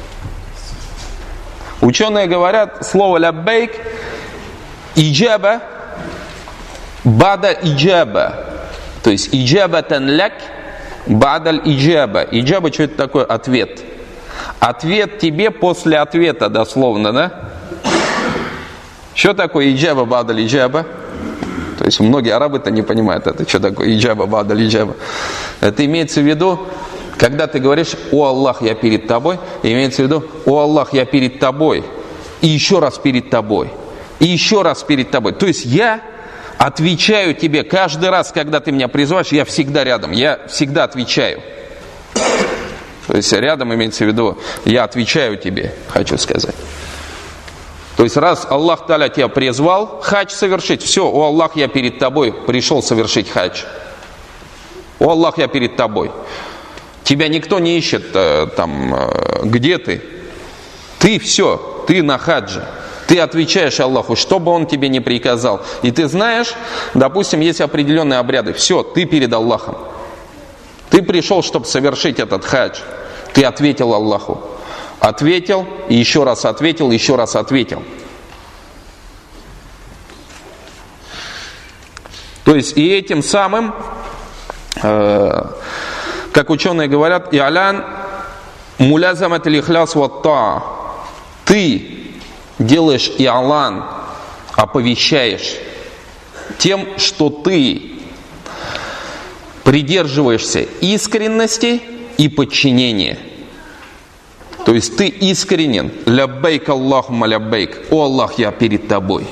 Ученые говорят, слово ляббайк иджаба бада иджаба. То есть иджабатан ляк бадаль иджаба. Иджаба, что это такое? Ответ. Ответ тебе после ответа, дословно, да? Что такое иджаба бадаль иджаба? То есть многие арабы-то не понимают это, что такое иджаба, бадаль, иджаба. Это имеется в виду, когда ты говоришь: «О Аллах, я перед тобой», имеется в виду: «О Аллах, я перед тобой», и еще раз перед тобой, и еще раз перед тобой. То есть я отвечаю тебе каждый раз, когда ты меня призываешь, я всегда рядом, я всегда отвечаю. То есть рядом имеется в виду, я отвечаю тебе, хочу сказать. То есть раз Аллах Та'аля тебя призвал хадж совершить, все, о Аллах, я перед тобой пришел совершить хадж. О Аллах, я перед тобой. Тебя никто не ищет э, там, э, где ты. Ты все, ты на хадже. Ты отвечаешь Аллаху, что бы Он тебе не приказал. И ты знаешь, допустим, есть определенные обряды. Все, ты перед Аллахом. Ты пришел, чтобы совершить этот хадж. Ты ответил Аллаху. Ответил, и еще раз ответил, еще раз ответил. То есть и этим самым, э, как ученые говорят, «И'лян мулязамат аль-ихляс ва-таа». Ты делаешь и'лан, оповещаешь тем, что ты придерживаешься искренности и подчинения. То есть ты искренен. Ляббайк Аллахумма ляббайк. О Аллах, я перед тобой.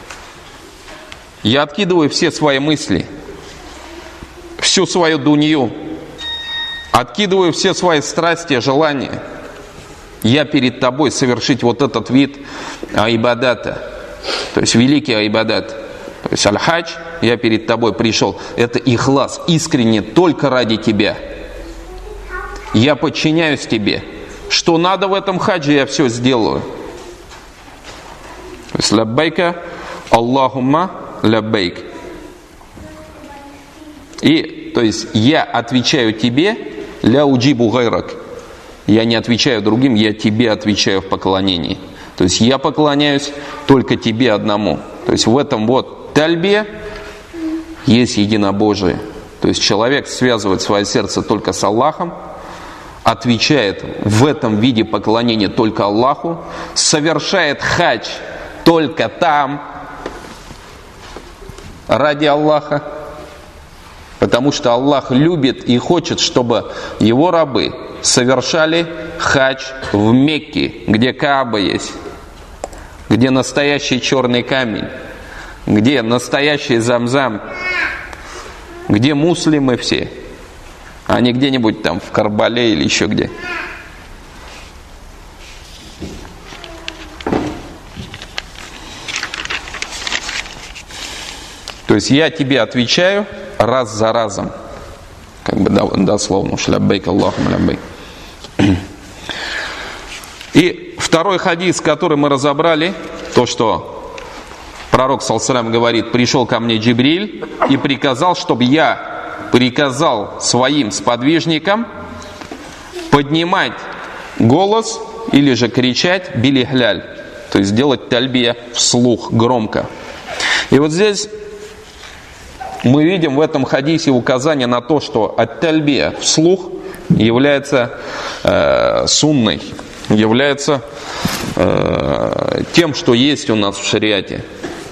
Я откидываю все свои мысли, всю свою дунью, откидываю все свои страсти, желания. Я перед тобой совершить вот этот вид айбадата. То есть великий айбадат. То есть аль-хадж, я перед тобой пришел. Это ихлас, искренне, только ради тебя. Я подчиняюсь тебе. Что надо в этом хадже, я все сделаю. То есть ляббайка Аллахумма ляббайк. И, то есть, я отвечаю тебе, ля уджибу гайрак. Я не отвечаю другим, я тебе отвечаю в поклонении. То есть, я поклоняюсь только тебе одному. То есть, в этом вот тальбе есть единобожие. То есть, человек связывает свое сердце только с Аллахом, отвечает в этом виде поклонения только Аллаху, совершает хадж только там, ради Аллаха, потому что Аллах любит и хочет, чтобы его рабы совершали хадж в Мекке, где Кааба есть, где настоящий черный камень, где настоящий Замзам, где муслимы все. а не где-нибудь там в Карбале или еще где. То есть я тебе отвечаю раз за разом. Как бы дословно. Шляббейк Аллахум ляббейк. И второй хадис, который мы разобрали, то, что пророк саллаллаху алейхи ва саллям говорит: пришел ко мне Джибриль и приказал, чтобы я приказал своим сподвижникам поднимать голос или же кричать билихляль, то есть делать тальбия вслух, громко. И вот здесь мы видим в этом хадисе указание на то, что ат-тальбия вслух является э, сунной, является э, тем, что есть у нас в шариате.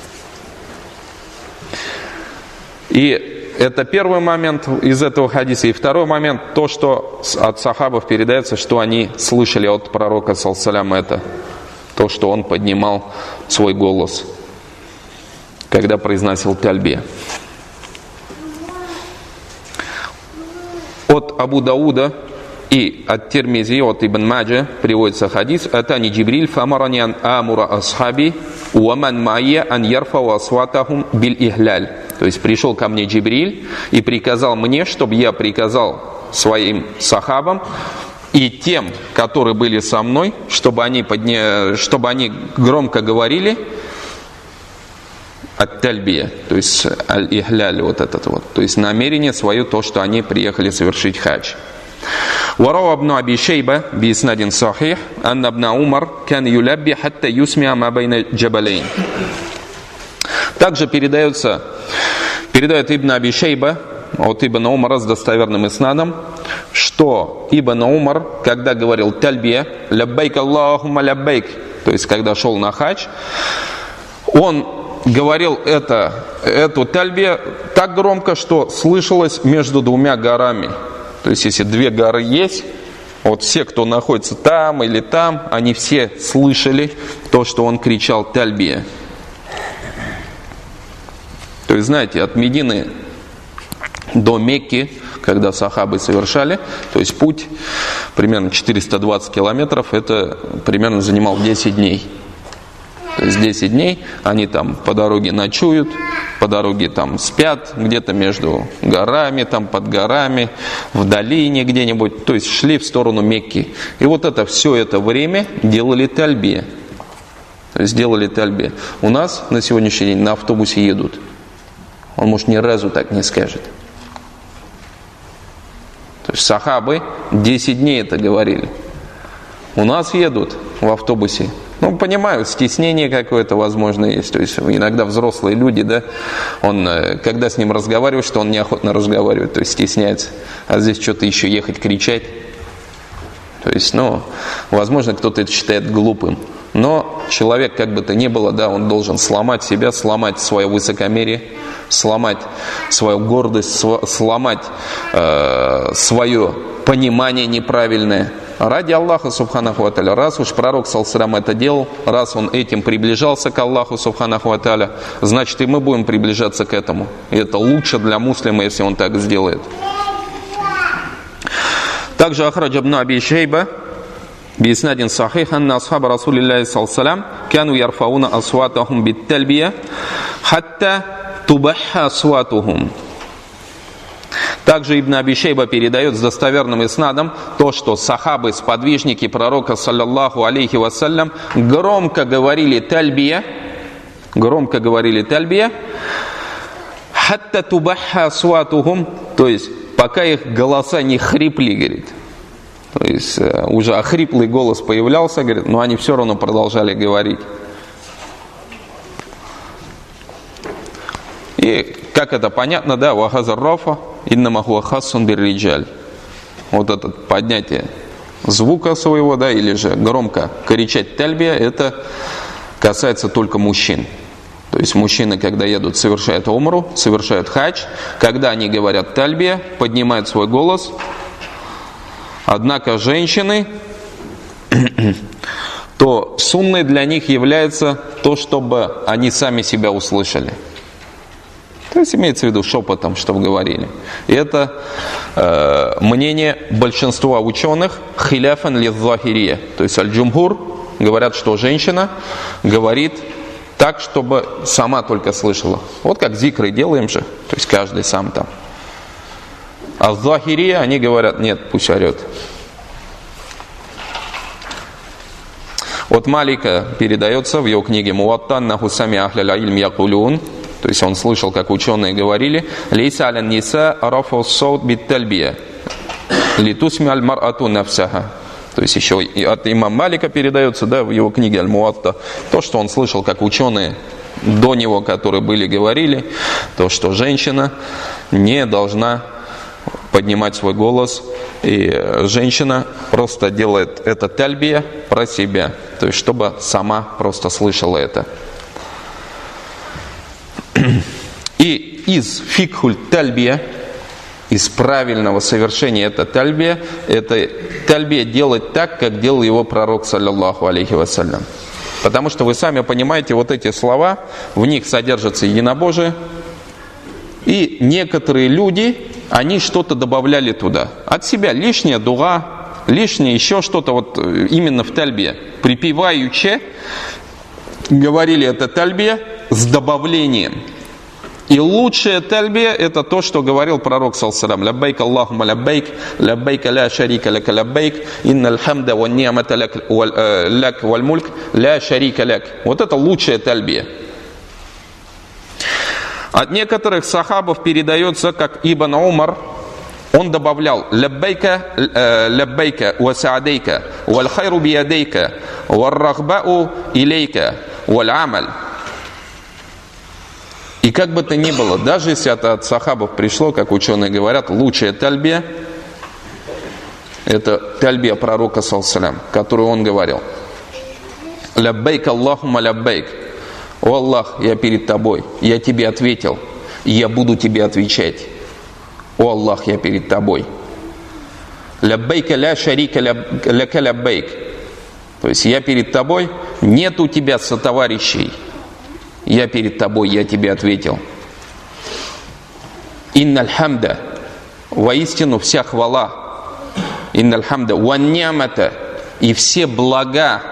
И это первый момент из этого хадиса. И второй момент, то, что от сахабов передается, что они слышали от пророка саллаллаху алейхи ва саллям, это то, что он поднимал свой голос, когда произносил тальбия. От Абу Дауда и от Тирмизи, от Ибн Маджа приводится хадис: «Атани Джибриль фамарани ан амура асхаби уаман майя ан ярфау асватахум биль ихляль». То есть пришел ко мне Джибриль и приказал мне, чтобы я приказал своим сахабам и тем, которые были со мной, чтобы они, подня... чтобы они громко говорили ат-тальбия, то есть аль-ихляль, вот этот вот, то есть намерение свое, то, что они приехали совершить хадж. وروى ابن أبي شيبة بإسناد صحيح أن ابن عمر كان يلبي حتى يسمع ما بين جبلين. Также передается, передает Ибн Аби Шейба от Ибн Умара с достоверным иснадом, что Ибн Умар, когда говорил тальбия, ляббайк Аллахумма ляббайк, то есть когда шел на хадж, он говорил это, эту тальбия так громко, что слышалось между двумя горами. То есть если две горы есть, вот все, кто находится там или там, они все слышали то, что он кричал тальбия. То есть, знаете, от Медины до Мекки, когда сахабы совершали, то есть путь примерно четыреста двадцать километров, это примерно занимал десять дней. То есть десять дней они там по дороге ночуют, по дороге там спят, где-то между горами, там под горами, в долине где-нибудь, то есть шли в сторону Мекки. И вот это все это время делали тальбия. То есть делали тальбия. У нас на сегодняшний день на автобусе едут. Он, может, ни разу так не скажет. То есть сахабы десять дней это говорили. У нас едут в автобусе. Ну, понимаю, стеснение какое-то, возможно, есть. То есть иногда взрослые люди, да, он, когда с ним разговариваешь, что он неохотно разговаривает, то есть стесняется. А здесь что-то еще ехать, кричать. То есть, ну, возможно, кто-то это считает глупым. Но человек, как бы то ни было, да, он должен сломать себя, сломать свое высокомерие, сломать свою гордость, сломать э, свое понимание неправильное. Ради Аллаха субханаху ва тааля. Раз уж пророк саллаллаху алейхи ва саллям это делал, раз он этим приближался к Аллаху субханаху ва тааля, значит и мы будем приближаться к этому. И это лучше для муслима, если он так сделает. Также ахраджа ибн Аби Шейба بإسناد صحيح أن أصحاب رسول الله صلى الله عليه وسلم كانوا يرفعون أصواتهم بالتلبية حتى تبح أصواتهم. Также Ибн Аби Шейба передает с достоверным иснадом то, что сахабы, сподвижники пророка саллаллаху алейхи вассалям громко говорили тальбия, громко говорили тальбия, хатта тубахха асватухум, то есть пока их голоса не хрипли, говорит. То есть уже охриплый голос появлялся, говорит, но они все равно продолжали говорить. И как это понятно, да, вахазар рафа иннама хуа хассун бир-риджаль. Вот это поднятие звука своего, да, или же громко кричать тальбия, это касается только мужчин. То есть мужчины, когда едут, совершают умру, совершают хадж, когда они говорят тальбия, поднимают свой голос. Однако женщины, то сунной для них является то, чтобы они сами себя услышали. То есть имеется в виду шепотом, чтобы говорили. И это э, мнение большинства ученых хиляфан лиззахирия. То есть аль-джумхур говорят, что женщина говорит так, чтобы сама только слышала. Вот как зикры делаем же. То есть каждый сам там. А захирия, они говорят, нет, пусть орет. От Малика передается в его книге «Муаттан на хусами ахляля ильм якулюн». То есть он слышал, как ученые говорили, «Лейса аля ниса арафу саут бит тальбия, литусми аль мар'ату нафсаха». То есть еще и от имама Малика передается, да, в его книге «Аль-Муатта», то, что он слышал, как ученые до него, которые были, говорили, то, что женщина не должна поднимать свой голос, и женщина просто делает это тальбия про себя, то есть чтобы сама просто слышала это. И из фикхуль тальбия, из правильного совершения это тальбия, это тальбия делать так, как делал его пророк, саллаллаху алейхи вассалям. Потому что вы сами понимаете, вот эти слова, в них содержится единобожие, и некоторые люди, они что-то добавляли туда. От себя лишнее дуа, лишнее еще что-то вот именно в тальбе. Припеваючи говорили это тальбе с добавлением. И лучшая тальбия это то, что говорил пророк саллаллаху алейхи ва саллям. Лаббайк Аллахумма лаббайк, лаббайк ля шарика лака лаббайк, инналь хамда ван ни'мата лак валь мульк ля шарика лак. Вот это лучшая тальбия. От некоторых сахабов передается, как Ибн Умар, он добавлял лаббайка лаббайка ва са'дайка валь хайру биядайка валь рахбау илейка валь амаль. И как бы то ни было, даже если это от сахабов пришло, как ученые говорят, лучшая тальбия это тальбия пророка саллаллаху алейхи ва саллям, которую он говорил. Лаббайк Аллахумма лаббайк. О Аллах, я перед тобой, я тебе ответил, и я буду тебе отвечать. О Аллах, я перед тобой. Лаббайка ля шарика лака лаббайк. То есть я перед тобой, нет у тебя сотоварищей. Я перед тобой, я тебе ответил. Инналь хамда, воистину вся хвала. Инналь хамда, ван ни'мата, и все блага.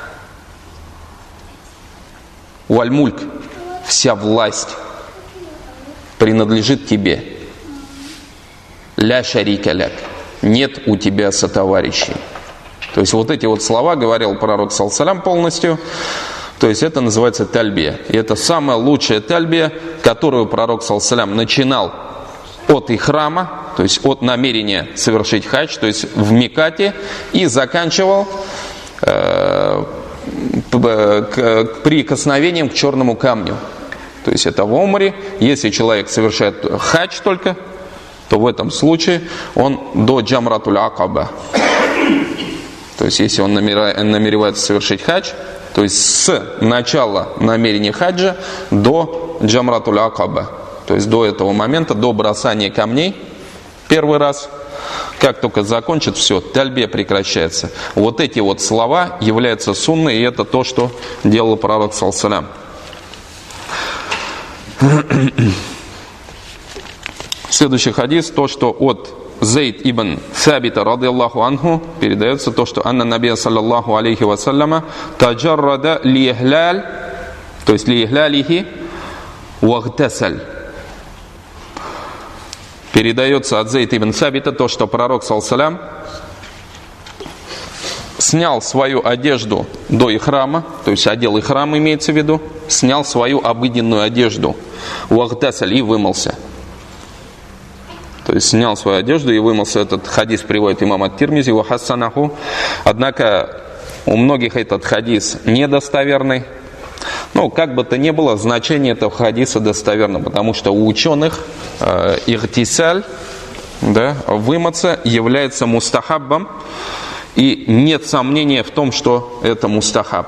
Валь-мульк, вся власть принадлежит тебе. Ля шарика ляк, нет у тебя сотоварищей. То есть вот эти вот слова говорил пророк саллаллаху алейхи ва саллям полностью. То есть это называется тальбия. И это самая лучшая тальбия, которую пророк саллаллаху алейхи ва саллям начинал от ихрама, то есть от намерения совершить хадж, то есть в Микате, и заканчивал э, к прикосновениям к черному камню. То есть это в умре. Если человек совершает хадж только, то в этом случае он до джамратуль акаба. То есть если он намеревается совершить хадж, то есть с начала намерения хаджа до джамратуль акаба. То есть до этого момента, до бросания камней первый раз. Как только закончит, все, тальбия прекращается. Вот эти вот слова являются сунной, и это то, что делал пророк саллаллаху алейхи ва саллям. Следующий хадис, то, что от Зейд ибн Сабита радийаллаху анху передается, то, что анна набия саллаллаху алейхи ва салляма таджаррада лиихляль, то есть лиихлялихи вагтасаль. Передается от Зейд ибн Сабита то, что пророк саллаллаху алейхи ва саллям снял свою одежду до ихрама, то есть одел ихрам, имеется в виду, снял свою обыденную одежду, вагтасаль, и вымылся. То есть снял свою одежду и вымылся. Этот хадис приводит имам ат-Тирмизи ва хассанаху. Однако у многих этот хадис недостоверный. Ну, как бы то ни было, значение этого хадиса достоверно, потому что у ученых э, ихтисаль, да, вымыться является мустахаббом, и нет сомнения в том, что это мустахаб.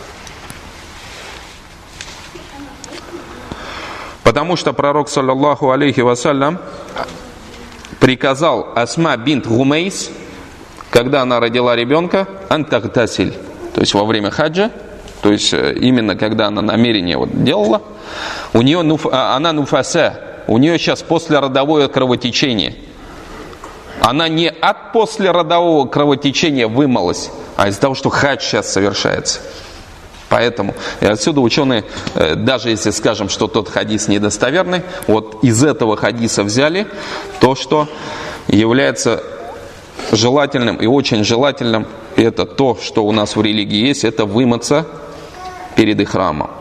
Потому что пророк, саллаллаху алейхи ва саллям, приказал Асма бинт Гумейс, когда она родила ребенка, антагтасиль, то есть во время хаджа, то есть именно когда она намерение вот делала, у нее нуф, она нуфаса, у нее сейчас послеродовое кровотечение. Она не от послеродового кровотечения вымылась, а из-за того, что хадж сейчас совершается. Поэтому и отсюда ученые, даже если скажем, что тот хадис недостоверный, вот из этого хадиса взяли то, что является желательным и очень желательным, это то, что у нас в религии есть, это вымыться перед ихрамом.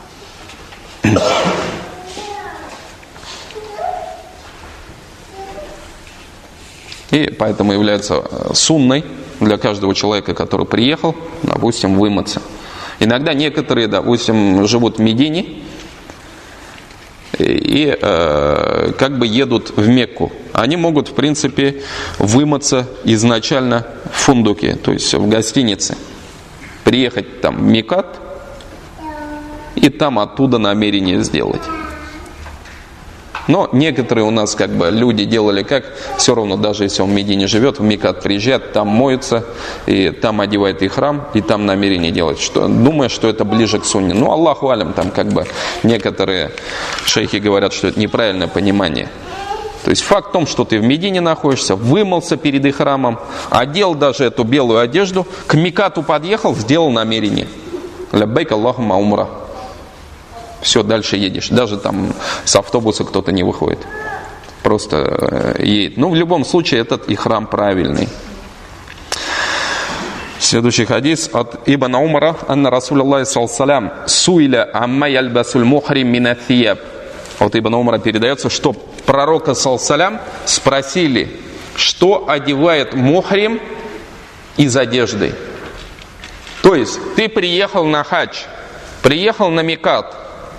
И поэтому является сунной для каждого человека, который приехал, допустим, вымыться. Иногда некоторые, допустим, живут в Медине и э, как бы едут в Мекку. Они могут, в принципе, вымыться изначально в фундуке, то есть в гостинице. Приехать там в Микат и там оттуда намерение сделать. Но некоторые у нас как бы люди делали как, все равно даже если он в Медине живет, в Микат приезжает, там моются, и там одевает ихрам, и там намерение делать, что, думая, что это ближе к сунне. Ну, Аллаху алям, там как бы некоторые шейхи говорят, что это неправильное понимание. То есть факт в том, что ты в Медине находишься, вымылся перед ихрамом, одел даже эту белую одежду, к Микату подъехал, сделал намерение. Ляббайк Аллахумма умра. Все, дальше едешь. Даже там с автобуса кто-то не выходит. Просто едет. Ну, в любом случае, этот ихрам правильный. Следующий хадис от Ибн Умара. Анна Расулаллахи саллаллаху алейхи ва саллям суиля амма яльбасуль мухрим мина thiяб. От Ибн Умара передается, что пророка саллаллаху алейхи ва саллям спросили, что одевает мухрим из одежды. То есть, ты приехал на хадж, приехал на Микат,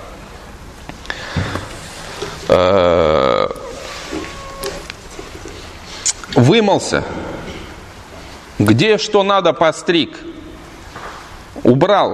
вымылся, где что надо постриг, убрал.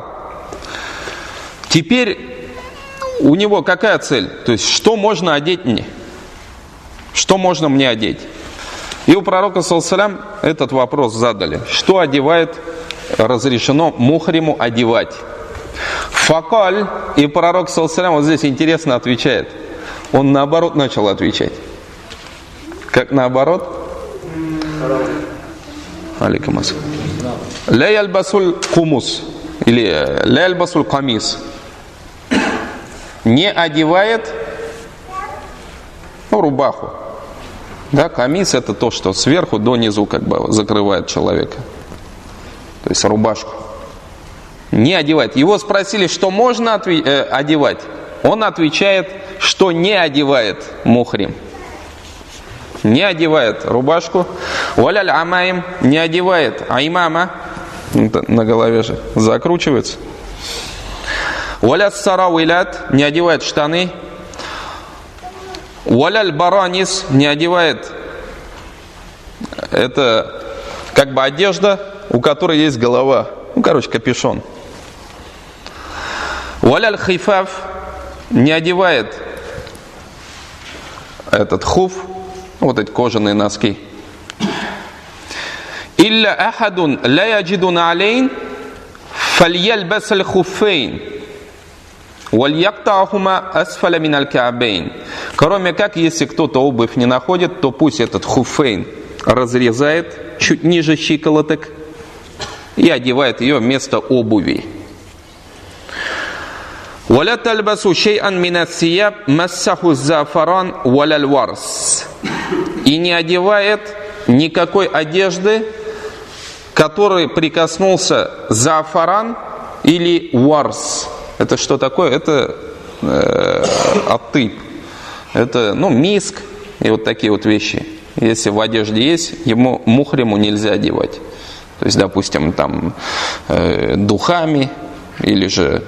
Теперь у него какая цель? То есть, что можно одеть мне? Что можно мне одеть? И у пророка саллаллаху алейхи ва саллям этот вопрос задали. Что одевает, разрешено мухриму одевать? Факаль, и пророк саллаллаху алейхи ва саллям вот здесь интересно отвечает. Он наоборот начал отвечать. Как наоборот? Алейкум ассалам. Ля яльбасуль кумус или ля яльбасуль камис. Не одевает, ну, рубаху. Да, камис это то, что сверху до низу как бы закрывает человека. То есть рубашку. Не одевает. Его спросили, что можно отве- э, одевать. Он отвечает, что не одевает мухрим. Не одевает рубашку. Валяль амаим, не одевает аймама. На голове же закручивается. Валяль сарауилят, не одевает штаны. Валяль баранис, не одевает. Это как бы одежда, у которой есть голова. Ну, короче, капюшон. Валяль хифаф, не одевает этот хуф, вот эти кожаные носки. Илля ахадун ла яджидун алейн фальяльбас аль-хуффейн вальяктахума асфаля мин аль-каабейн. Кроме как, если кто-то обувь не находит, то пусть этот хуффейн разрезает чуть ниже щиколоток и одевает ее вместо обуви. ولا تلبسوا شيئا من الثياب مسه الزعفران ولا الورس. И не одевает никакой одежды, которой прикоснулся зафаран или варс. Это что такое? Это э, атып. Это, ну, миск и вот такие вот вещи. Если в одежде есть, ему мухриму нельзя одевать. То есть, допустим, там э, духами или же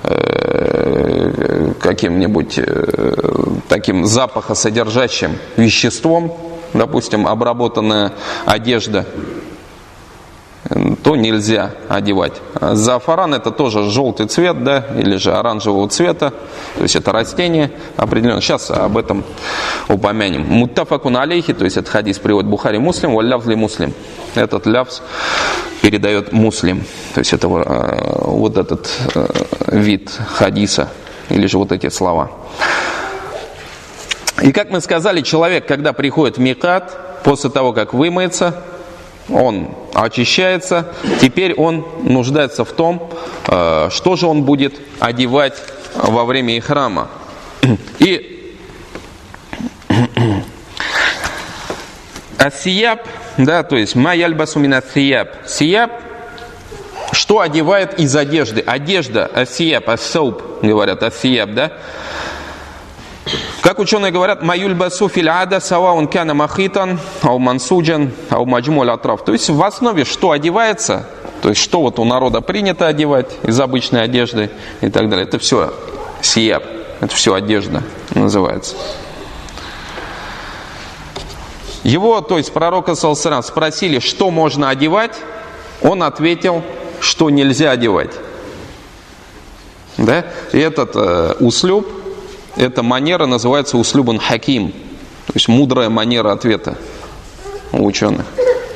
э, каким-нибудь э, таким запахосодержащим веществом, допустим, обработанная одежда, то нельзя одевать. Зафаран это тоже желтый цвет, да, или же оранжевого цвета, то есть это растение определенно. Сейчас об этом упомянем. Муттафакун алейхи, то есть это хадис приводит Бухари Муслим, валлявз ли Муслим. Этот лявз передает Муслим. То есть это вот этот вид хадиса, или же вот эти слова. И как мы сказали, человек, когда приходит в микат, после того, как вымоется, он очищается, теперь он нуждается в том, что же он будет одевать во время ихрама. И асияб, да, то есть ма яльбасу мин асияб. Сияб, что одевает из одежды? Одежда, асияб, ассауб, говорят, асияб, да? Как ученые говорят, маюльбасу фил ада сава он кана махитан, ау мансуджан, ау маджмуль атраф. То есть в основе что одевается, то есть что вот у народа принято одевать из обычной одежды и так далее. Это все сияб, это все одежда называется. Его, то есть пророка саллаллаху алейхи ва саллям, спросили, что можно одевать, он ответил, что нельзя одевать. Да? И этот э, услюб, эта манера называется услюбан хаким, то есть мудрая манера ответа у ученых.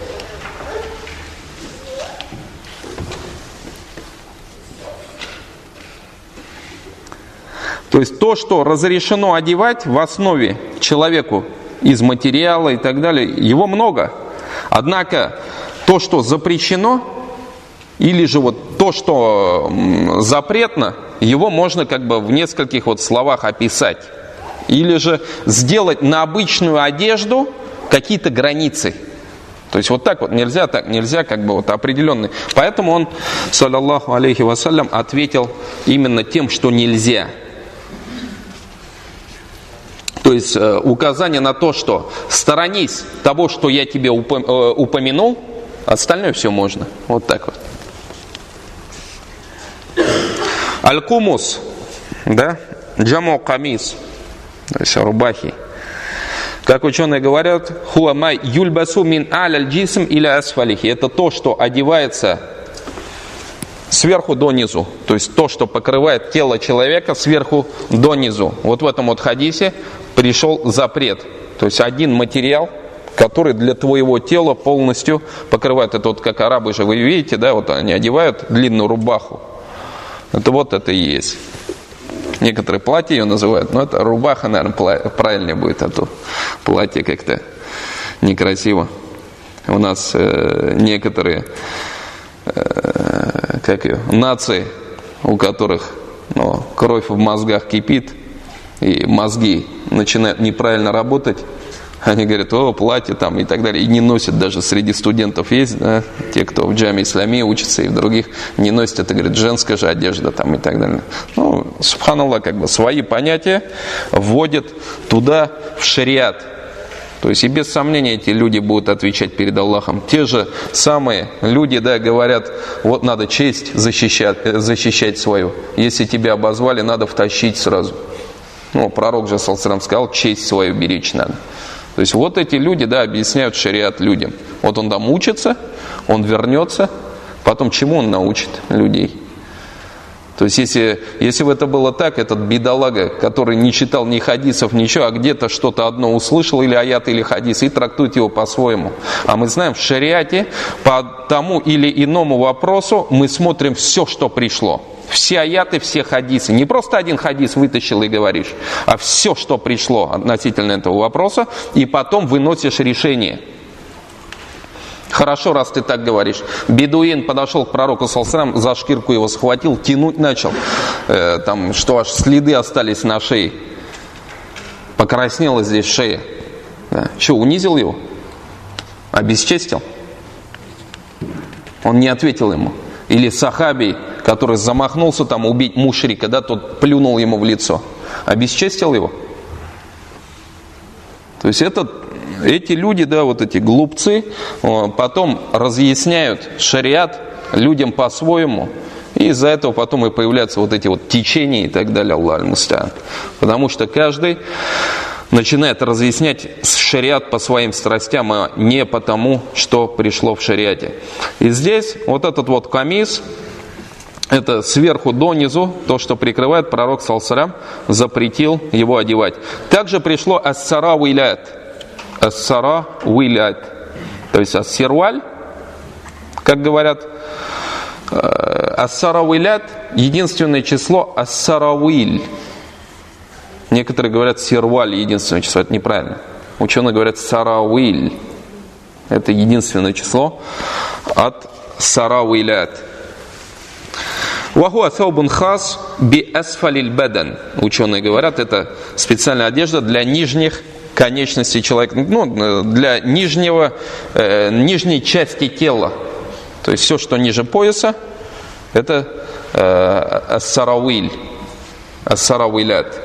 То есть то, что разрешено одевать в основе человеку из материала и так далее, его много. Однако то, что запрещено, или же вот то, что запретно, его можно как бы в нескольких вот словах описать. Или же сделать на обычную одежду какие-то границы. То есть вот так вот нельзя, так нельзя, как бы вот определенный. Поэтому он, саллаллаху алейхи вассалям, ответил именно тем, что нельзя. То есть э, указание на то, что сторонись того, что я тебе упом- э, упомянул, остальное все можно. Вот так вот. Аль-кумус, да, джаму камис, то есть рубахи. Как ученые говорят, хуамай юльбасу мин аль-джисм или асфалихи. Это то, что одевается сверху донизу. То есть то, что покрывает тело человека сверху донизу. Вот в этом вот хадисе пришел запрет. То есть один материал, который для твоего тела полностью покрывает. Это вот как арабы же, вы видите, да, вот они одевают длинную рубаху. Это вот это и есть. Некоторые платья ее называют, но это рубаха, наверное, правильнее будет, а то платье как-то некрасиво. У нас э, некоторые э, как ее, нации, у которых ну, кровь в мозгах кипит, и мозги начинают неправильно работать, они говорят, о, платье там и так далее. И не носят, даже среди студентов есть, да, те, кто в джаме ислами учатся и в других, не носят, это, говорят, женская же одежда там и так далее. Ну, субханаллах, как бы свои понятия вводят туда в шариат. То есть и без сомнения эти люди будут отвечать перед Аллахом. Те же самые люди, да, говорят, вот надо честь защищать, защищать свою. Если тебя обозвали, надо втащить сразу. Ну, пророк же, саллаллаху алейхи ва саллям, сказал, честь свою беречь надо. То есть вот эти люди, да, объясняют шариат людям. Вот он там учится, он вернется, потом чему он научит людей? То есть если, если бы это было так, этот бедолага, который не читал ни хадисов, ничего, а где-то что-то одно услышал, или аят, или хадис, и трактует его по-своему. А мы знаем, в шариате по тому или иному вопросу мы смотрим все, что пришло. Все аяты, все хадисы. Не просто один хадис вытащил и говоришь, а все, что пришло относительно этого вопроса, и потом выносишь решение. Хорошо, раз ты так говоришь. Бедуин подошел к пророку, саллаллаху алейхи ва саллям, за шкирку его схватил, тянуть начал, э, там, что аж следы остались на шее. Покраснела здесь шея. Да. Что, унизил его? Обесчестил? Он не ответил ему. Или сахабий, который замахнулся там убить мушрика, да, тот плюнул ему в лицо. Обесчестил его? То есть это, эти люди, да, вот эти глупцы, потом разъясняют шариат людям по-своему. И из-за этого потом и появляются вот эти вот течения и так далее, Аллах аль-муста'ан. Потому что каждый начинает разъяснять шариат по своим страстям, а не по тому, что пришло в шариате. И здесь вот этот вот камис, это сверху донизу, то, что прикрывает, пророк, саллаллаху алейхи ва саллям, запретил его одевать. Также пришло ас-сара уилят. Ас-сара уилят. То есть ас-сирваль, как говорят, ас-саравилят, единственное число ас-саравиль. Некоторые говорят сирваль, единственное число, это неправильно. Ученые говорят саравиль. Это единственное число от саравилят. Вахуа саубун хас би асфалиль бадан. Ученые говорят, это специальная одежда для нижних конечностей человека, ну, для нижнего, э, нижней части тела. То есть все, что ниже пояса, это э, ас-саравиль, ас-саравилят.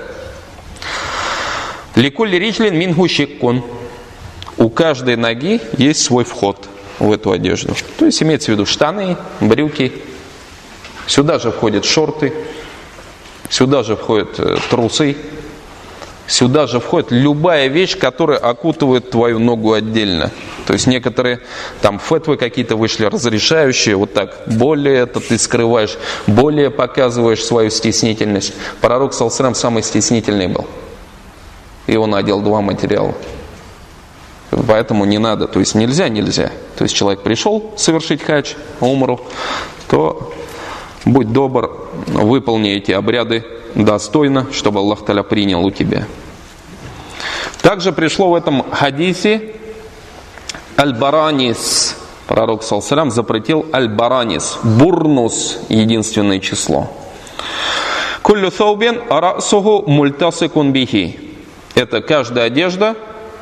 Ликулли ричлин минху щиккун. У каждой ноги есть свой вход в эту одежду. То есть имеется в виду штаны, брюки. Сюда же входят шорты, сюда же входят трусы, сюда же входит любая вещь, которая окутывает твою ногу отдельно. То есть некоторые там фетвы какие-то вышли разрешающие, вот так более это ты скрываешь, более показываешь свою стеснительность. Пророк саллаллаху алейхи ва саллям самый стеснительный был. И он одел два материала. Поэтому не надо, то есть нельзя, нельзя. То есть человек пришел совершить хадж, умру, то будь добр, выполни эти обряды достойно, чтобы Аллах Та'аля принял у тебя. Также пришло в этом хадисе аль-баранис. Пророк саллаллаху алейхи ва саллям запретил аль-баранис. Бурнус, единственное число. Куллю саубин арасуху мультасикун бихи. Это каждая одежда,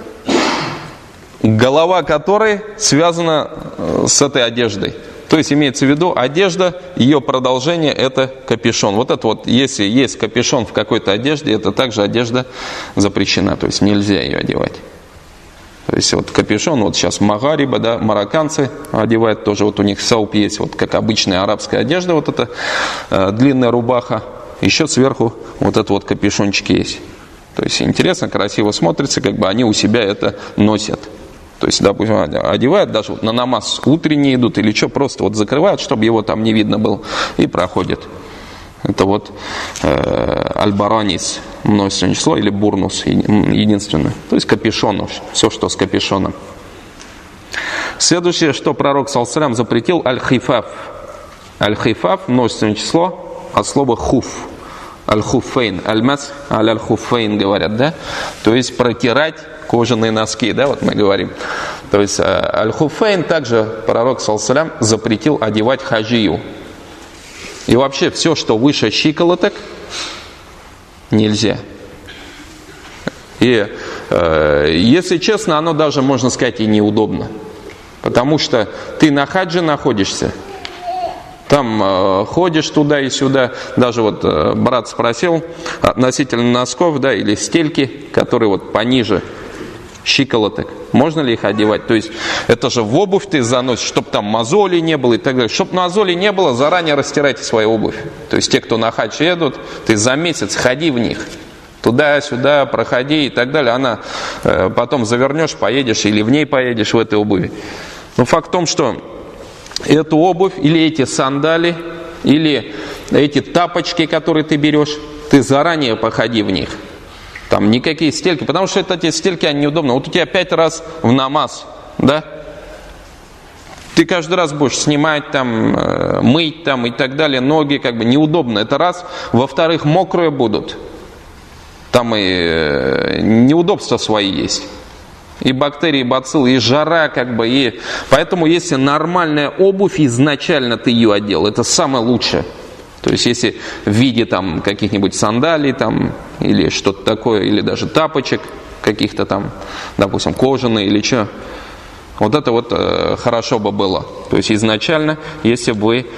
голова которой связана с этой одеждой. То есть имеется в виду одежда, ее продолжение это капюшон. Вот это вот, если есть капюшон в какой-то одежде, это также одежда запрещена. То есть нельзя ее одевать. То есть вот капюшон, вот сейчас магариба, да, марокканцы одевают, тоже вот у них сауп есть, вот как обычная арабская одежда, вот эта э, длинная рубаха, еще сверху вот этот вот капюшончик есть. То есть интересно, красиво смотрится, как бы они у себя это носят. То есть, допустим, одевают, даже вот на намаз утренний идут или что, просто вот закрывают, чтобы его там не видно было, и проходят. Это вот э, аль-баранис, множественное число, или бурнус, единственное. То есть капюшон, все, что с капюшоном. Следующее, что пророк саллаллаху алейхи ва саллям запретил, аль-хифаф. Аль-хифаф, множественное число, от слова хуф. Аль-хуфейн, аль-мас, аль-хуфейн говорят, да? То есть протирать кожаные носки, да, вот мы говорим. То есть аль-хуфейн также пророк саллаллаху алейхи ва саллям запретил одевать хаджию. И вообще все, что выше щиколоток, нельзя. И э, если честно, оно даже, можно сказать, и неудобно. Потому что ты на хаджи находишься, там э, ходишь туда и сюда. Даже вот э, брат спросил относительно носков, да, или стельки, которые вот пониже щиколоток, можно ли их одевать? То есть это же в обувь ты заносишь, чтобы там мозолей не было и так далее. Чтобы мозолей не было, заранее растирайте свою обувь. То есть те, кто на хадж едут, ты за месяц ходи в них. Туда-сюда проходи и так далее. Она э, потом завернешь, поедешь или в ней поедешь в этой обуви. Но факт в том, что эту обувь или эти сандали, или эти тапочки, которые ты берешь, ты заранее походи в них. Там никакие стельки, потому что это, эти стельки, они неудобны. Вот у тебя пять раз в намаз, да? Ты каждый раз будешь снимать, там, э, мыть там, и так далее, ноги, как бы неудобно. Это раз. Во-вторых, мокрые будут. Там и э, неудобства свои есть. И бактерии, и бациллы, и жара, как бы, и... Поэтому, если нормальная обувь, изначально ты ее одел, это самое лучшее. То есть, если в виде там каких-нибудь сандалий, там, или что-то такое, или даже тапочек каких-то там, допустим, кожаные или что, вот это вот э, хорошо бы было. То есть, изначально, если бы вы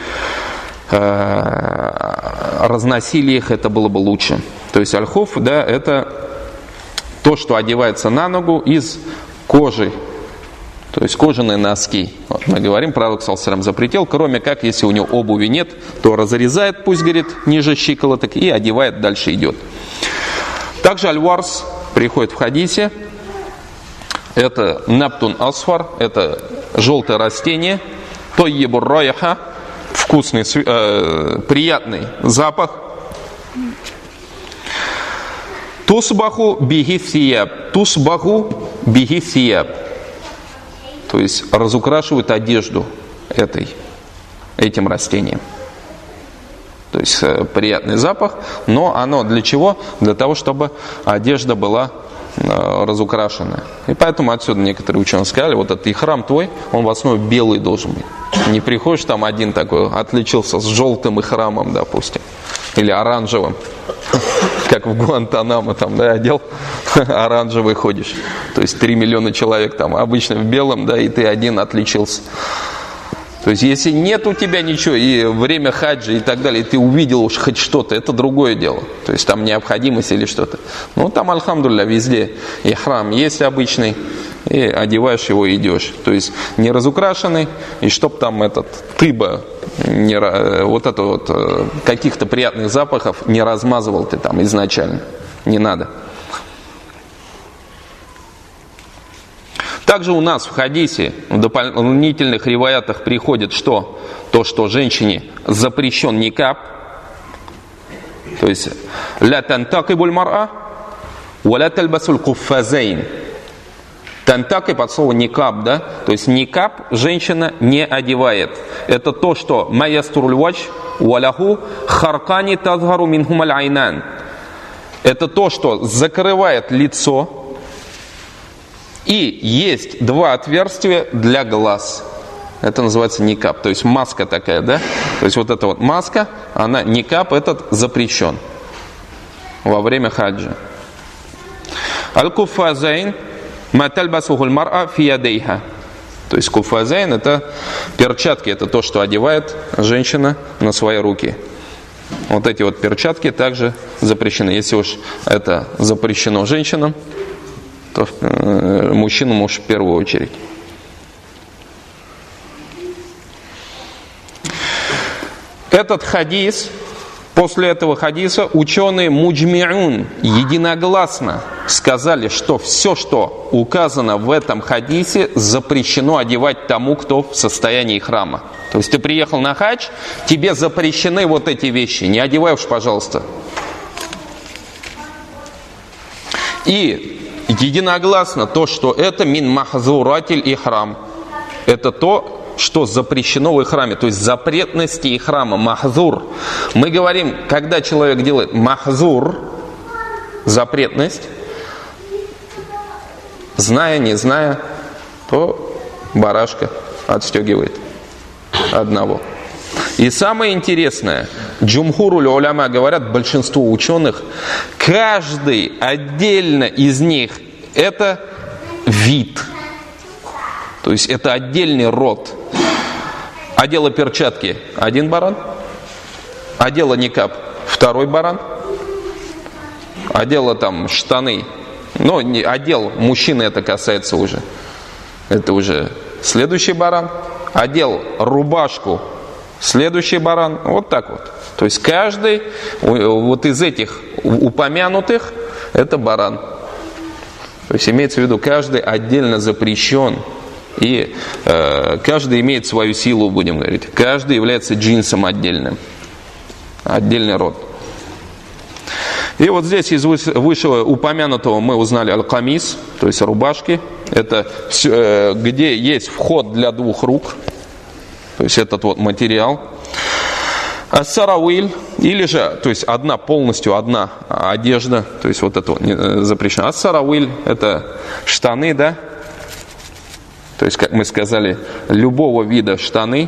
э, разносили их, это было бы лучше. То есть, аль-хуф, да, это то, что одевается на ногу из кожи. То есть кожаные носки. Вот мы говорим, пророк саллаллаху алейхи ва саллям запретил, кроме как, если у него обуви нет, то разрезает, пусть говорит, ниже щиколоток и одевает, дальше идет. Также аль-варс приходит в хадисе. Это наптун асфар, это желтое растение. Тоййибур райха, вкусный, э, приятный запах. Тусбаху бихи сияб. Тусбаху бихи сияб. То есть разукрашивают одежду этой, этим растением. То есть приятный запах, но оно для чего? Для того, чтобы одежда была разукрашенная. И поэтому отсюда некоторые ученые сказали, вот этот ихрам твой, он в основе белый должен быть. Не приходишь там один такой, отличился с желтым ихрамом, допустим, или оранжевым, как в Гуантанамо, там, да, одел, оранжевый ходишь. То есть три миллиона человек там обычно в белом, да, и ты один отличился. То есть, если нет у тебя ничего, и время хаджа и так далее, и ты увидел уж хоть что-то, это другое дело. То есть, там необходимость или что-то. Ну, там, альхамдулилля, везде ихрам есть обычный, и одеваешь его и идешь. То есть, не разукрашенный, и чтоб там этот тыба, не, вот это вот, каких-то приятных запахов не размазывал ты там изначально. Не надо. Также у нас в хадисе, в дополнительных риваятах приходит что? То, что женщине запрещен никаб. То есть «Ля тантакибуль мар'a, ва ля тальбасуль куффазейн». Тантакиб от слова никаб, да? То есть никаб женщина не одевает. Это то, что «Маястуруль вадж, ва ляху харкани тазгару минхумаль айнан». Это то, что закрывает лицо, и есть два отверстия для глаз. Это называется никаб. То есть маска такая, да? То есть вот эта вот маска, она никаб этот запрещен во время хаджа. Аль-куффазайн ма тальбасухуль мар'a фи ядейха. То есть куффазайн это перчатки, это то, что одевает женщина на свои руки. Вот эти вот перчатки также запрещены. Если уж это запрещено женщинам, то мужчину уж в первую очередь. Этот хадис, после этого хадиса ученые муджми'ун единогласно сказали, что все, что указано в этом хадисе, запрещено одевать тому, кто в состоянии храма. То есть ты приехал на хадж, тебе запрещены вот эти вещи, не одевай уж, пожалуйста. И единогласно то, что это мин махзуратиль ихрам. Это то, что запрещено в ихраме. То есть запретности ихрама. Махзур. Мы говорим, когда человек делает махзур, запретность, зная, не зная, то барашка отстегивает одного. И самое интересное, джумхуруль уляма говорят, большинство ученых, каждый отдельно из них это вид. То есть это отдельный род. Одела перчатки один баран, одела никаб второй баран, одела там штаны, ну, не, одел, мужчины это касается уже, это уже следующий баран, одел рубашку, следующий баран, вот так вот. То есть каждый вот из этих упомянутых это баран. То есть имеется в виду, каждый отдельно запрещен. И э, каждый имеет свою силу, будем говорить. Каждый является джинсом отдельным. Отдельный род. И вот здесь из вышеупомянутого мы узнали аль-камис, то есть рубашки. Это э, где есть вход для двух рук. То есть этот вот материал. Ас-сарауиль, или же, то есть одна полностью одна одежда, то есть вот это вот запрещено. Ас-сарауиль это штаны, да? То есть, как мы сказали, любого вида штаны,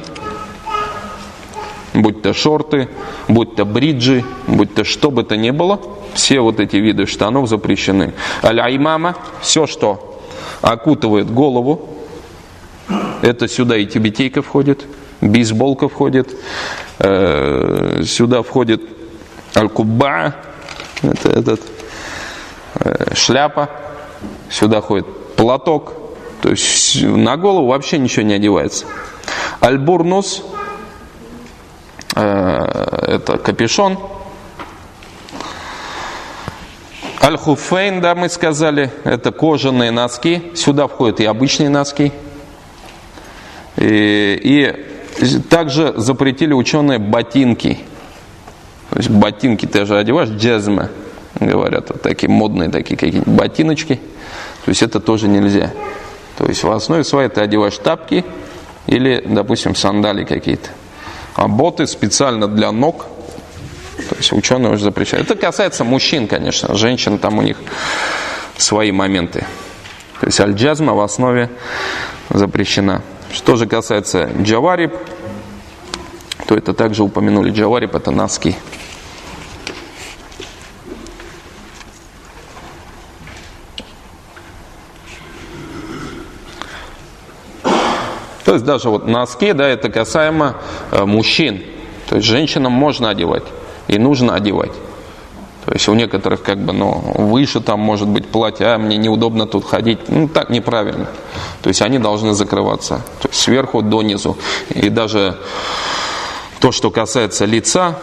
будь то шорты, будь то бриджи, будь то что бы то ни было, все вот эти виды штанов запрещены. Аль-аймама, все, что окутывает голову, это сюда и тибетейка входит, бейсболка входит, э, сюда входит аль-кубба, это этот, э, шляпа, сюда входит платок. То есть на голову вообще ничего не одевается. Аль-бурнус, э, это капюшон. Аль-хуфейн, да, мы сказали, это кожаные носки. Сюда входят и обычные носки. И, и также запретили ученые ботинки. То есть ботинки ты же одеваешь, джазма, говорят, вот такие модные такие какие-нибудь ботиночки. То есть это тоже нельзя. То есть в основе своей ты одеваешь тапки или, допустим, сандали какие-то. А боты специально для ног, то есть ученые уже запрещают. Это касается мужчин, конечно, женщин там у них свои моменты. То есть аль-джазма в основе запрещена. Что же касается джавариб, то это также упомянули. Джавариб — это носки. То есть даже вот носки, да, это касаемо э, мужчин. То есть женщинам можно одевать и нужно одевать. То есть у некоторых как бы, ну, выше там может быть платье, а мне неудобно тут ходить. Ну, так неправильно. То есть они должны закрываться. То есть сверху донизу. И даже то, что касается лица,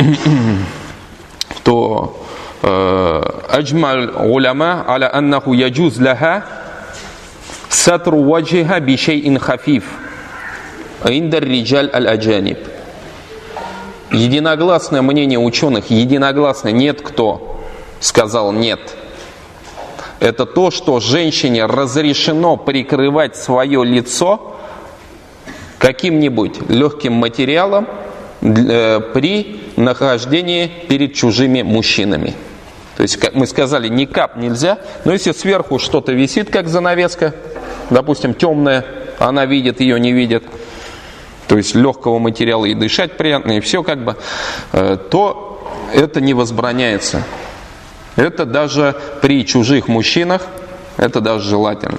то аджмаль уляма аля аннаху яджуз лаха сатру ваджиха би шейин хафиф индар риджаль аль-аджаниб. Единогласное мнение ученых, единогласно, нет кто сказал нет. Это то, что женщине разрешено прикрывать свое лицо каким-нибудь легким материалом э, при нахождении перед чужими мужчинами. То есть, как мы сказали, никап нельзя, но если сверху что-то висит, как занавеска, допустим, темная, она видит, ее не видит, то есть легкого материала и дышать приятно, и все как бы, то это не возбраняется. Это даже при чужих мужчинах, это даже желательно.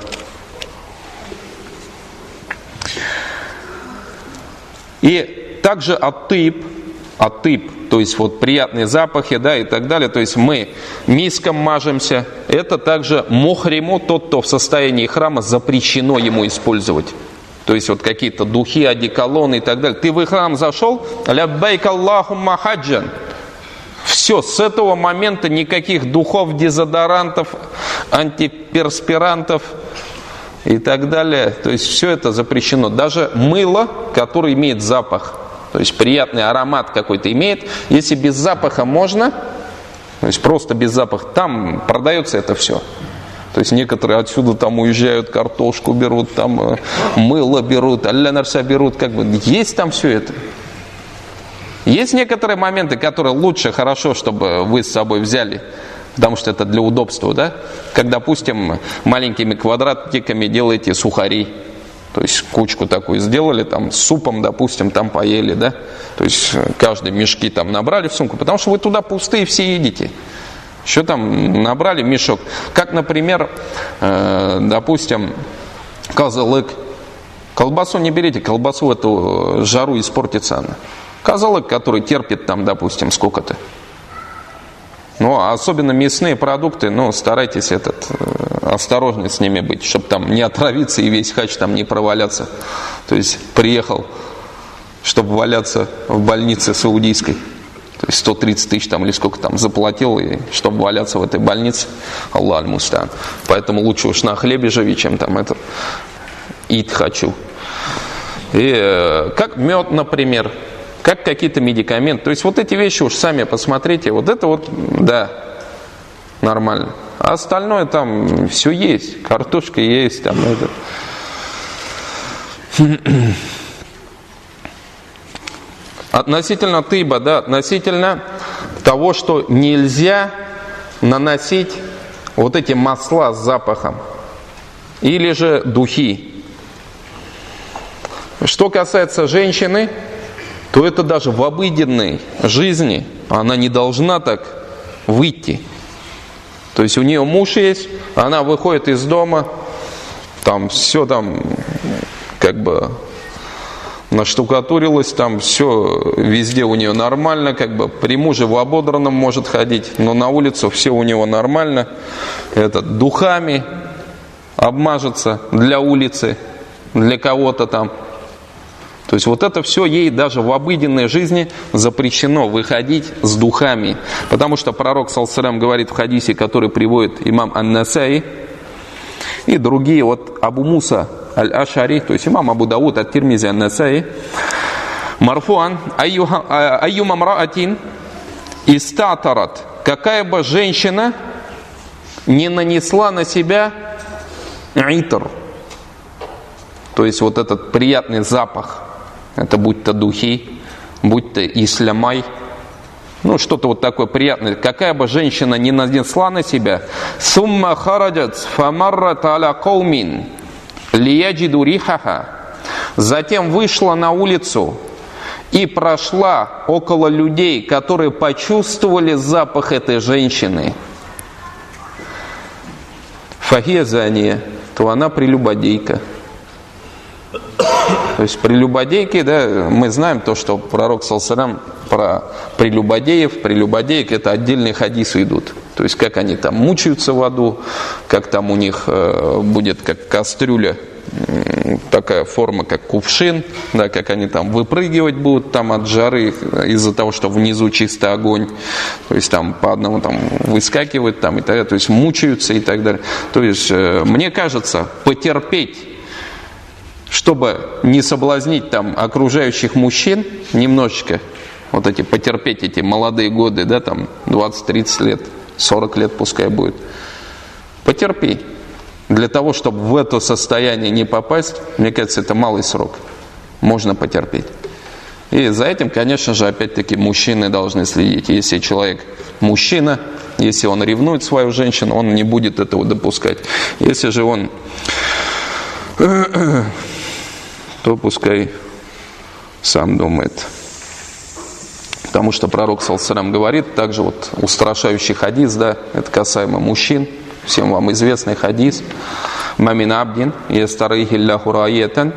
И также ат-тиб, ат-тиб, то есть вот приятные запахи, да, и так далее, то есть мы миском мажемся, это также мухриму, тот, кто в состоянии храма, запрещено ему использовать. То есть вот какие-то духи, одеколоны и так далее. Ты в храм зашел, ляббайк Аллахумма хаджан. Все, с этого момента никаких духов, дезодорантов, антиперспирантов и так далее. То есть все это запрещено. Даже мыло, которое имеет запах, то есть приятный аромат какой-то имеет, если без запаха можно, то есть просто без запаха, там продается это все. То есть некоторые отсюда там уезжают, картошку берут, там мыло берут, алля нарса берут, как бы есть там все это. Есть некоторые моменты, которые лучше, хорошо, чтобы вы с собой взяли, потому что это для удобства, да? Как, допустим, маленькими квадратиками делаете сухари, то есть кучку такую сделали, там с супом, допустим, там поели, да? То есть каждый мешки там набрали в сумку, потому что вы туда пустые все едите. Еще там набрали мешок. Как, например, э, допустим, козылык. Колбасу не берите, колбасу в эту жару испортится она. Козылык, который терпит там, допустим, сколько-то. Ну, особенно мясные продукты, ну, старайтесь этот, э, осторожны с ними быть, чтобы там не отравиться и весь хач там не проваляться. То есть приехал, чтобы валяться в больнице саудийской. То есть сто тридцать тысяч там или сколько там заплатил, и чтобы валяться в этой больнице, Аллах аль-мустан. Поэтому лучше уж на хлебе живи, чем там это ид хочу. И э, как мед, например, как какие-то медикаменты. То есть вот эти вещи уж сами посмотрите. Вот это вот, да, нормально. А остальное там все есть. Картошка есть, там это. Относительно тыба, да, относительно того, что нельзя наносить вот эти масла с запахом или же духи. Что касается женщины, то это даже в обыденной жизни она не должна так выйти. То есть у нее муж есть, она выходит из дома, там все там как бы наштукатурилось, там все везде у нее нормально, как бы при муже в ободранном может ходить, но на улицу все у него нормально. Это духами обмажется для улицы, для кого-то там. То есть вот это все ей даже в обыденной жизни запрещено выходить с духами. Потому что пророк саллаллаху алейхи ва саллям говорит в хадисе, который приводит имам ан-Насаи и другие, вот Абу Муса аль-Ашари, то есть имам Абу Дауд ат-Тирмизи ан-Насаи, марфуан айюма мраатин истатарат, какая бы женщина не нанесла на себя итр. То есть вот этот приятный запах, это будь то духи, будь то ислямай, ну что-то вот такое приятное. Какая бы женщина ни нанесла на себя, сумма хараджат фамаррат аля каумин лияджиду рихаха, затем вышла на улицу и прошла около людей, которые почувствовали запах этой женщины, фахия зания, то она прелюбодейка. То есть прелюбодейки, да, мы знаем то, что пророк саллаллаху алейхи ва саллям про прелюбодеев, прелюбодеек, это отдельные хадисы идут. То есть как они там мучаются в аду, как там у них э, будет как кастрюля, э, такая форма, как кувшин, да, как они там выпрыгивать будут там от жары из-за того, что внизу чистый огонь. То есть там по одному там выскакивают там и так далее, то есть мучаются и так далее. То есть э, мне кажется, потерпеть, чтобы не соблазнить там окружающих мужчин немножечко, вот эти потерпеть эти молодые годы, да, там двадцать-тридцать лет, сорок лет пускай будет, потерпи. Для того, чтобы в это состояние не попасть, мне кажется, это малый срок. Можно потерпеть. И за этим, конечно же, опять-таки мужчины должны следить. Если человек мужчина, если он ревнует свою женщину, он не будет этого допускать. Если же он... то пускай сам думает. Потому что пророк саллаллаху алейхи ва саллям говорит, также вот устрашающий хадис, да, это касаемо мужчин, всем вам известный хадис, «Мамин абдин, ястарихи лляху раиятан,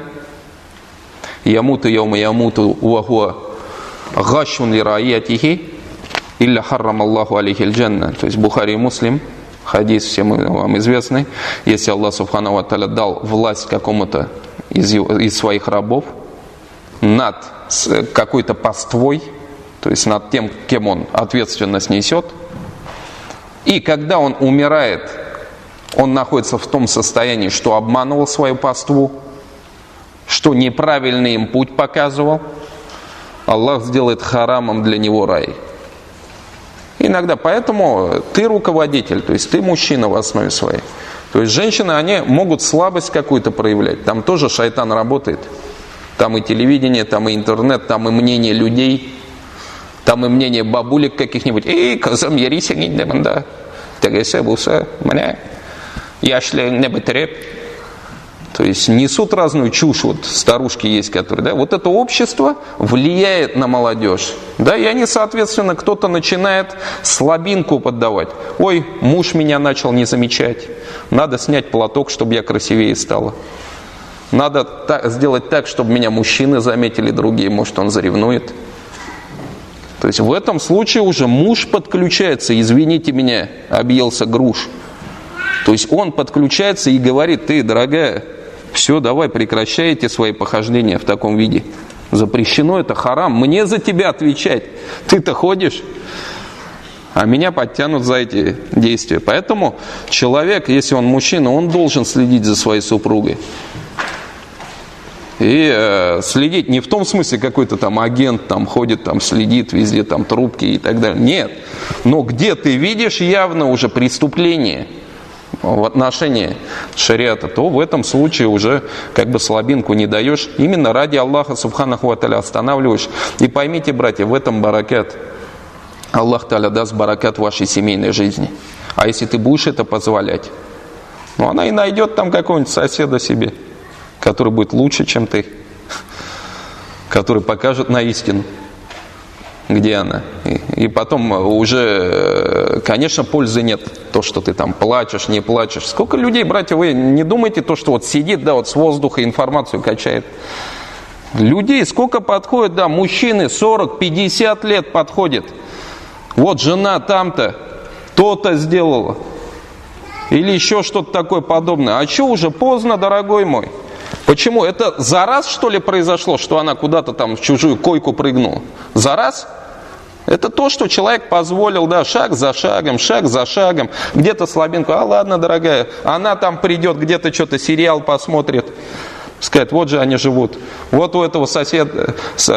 ямуту яума ямуту вахуа гашун ли раиятихи, илля харрам Аллаху алейхи аль-джанна». То есть Бухари и Муслим, хадис всем вам известный, если Аллах субхану ва тааля дал власть какому-то Из, из своих рабов над какой-то паствой, то есть над тем, кем он ответственность несет. И когда он умирает, он находится в том состоянии, что обманывал свою паству, что неправильный им путь показывал, Аллах сделает харамом для него рай. Иногда поэтому ты руководитель, то есть ты мужчина в основе своей. То есть женщины, они могут слабость какую-то проявлять. Там тоже шайтан работает. Там и телевидение, там и интернет, там и мнение людей, там и мнение бабулек каких-нибудь. Эй, козам яриса не деманда. Тегесе буса, мне. Яшли не бетреп. То есть несут разную чушь. Вот старушки есть, которые, да. Вот это общество влияет на молодежь. Да, и они, соответственно, кто-то начинает слабинку поддавать. Ой, муж меня начал не замечать. Надо снять платок, чтобы я красивее стала. Надо так, сделать так, чтобы меня мужчины заметили, другие, может, он заревнует. То есть в этом случае уже муж подключается, извините меня, объелся груш. То есть он подключается и говорит: ты, дорогая, все, давай, прекращай эти свои похождения в таком виде. Запрещено, это харам, мне за тебя отвечать. Ты-то ходишь, а меня подтянут за эти действия. Поэтому человек, если он мужчина, он должен следить за своей супругой. И э, следить не в том смысле, какой-то там агент там ходит, там следит, везде там трубки и так далее. Нет. Но где ты видишь явно уже преступление в отношении шариата, то в этом случае уже как бы слабинку не даешь. Именно ради Аллаха субханаху ва тааля останавливаешь. И поймите, братья, в этом баракат. Аллах Тааля даст баракат в вашей семейной жизни. А если ты будешь это позволять, ну она и найдет там какого-нибудь соседа себе, который будет лучше, чем ты, который покажет на истину, где она. И, и потом уже, конечно, пользы нет, то, что ты там плачешь, не плачешь. Сколько людей, братья, вы не думайте, то, что вот сидит, да, вот с воздуха информацию качает. Людей сколько подходит, да, мужчины сорок-пятьдесят лет подходит. Вот жена там-то, то-то сделала. Или еще что-то такое подобное. А что уже поздно, дорогой мой? Почему? Это за раз, что ли, произошло, что она куда-то там в чужую койку прыгнула? За раз? Это то, что человек позволил, да, шаг за шагом, шаг за шагом. Где-то слабинку, а ладно, дорогая, она там придет, где-то что-то сериал посмотрит. Сказать, вот же они живут. Вот у этого сосед,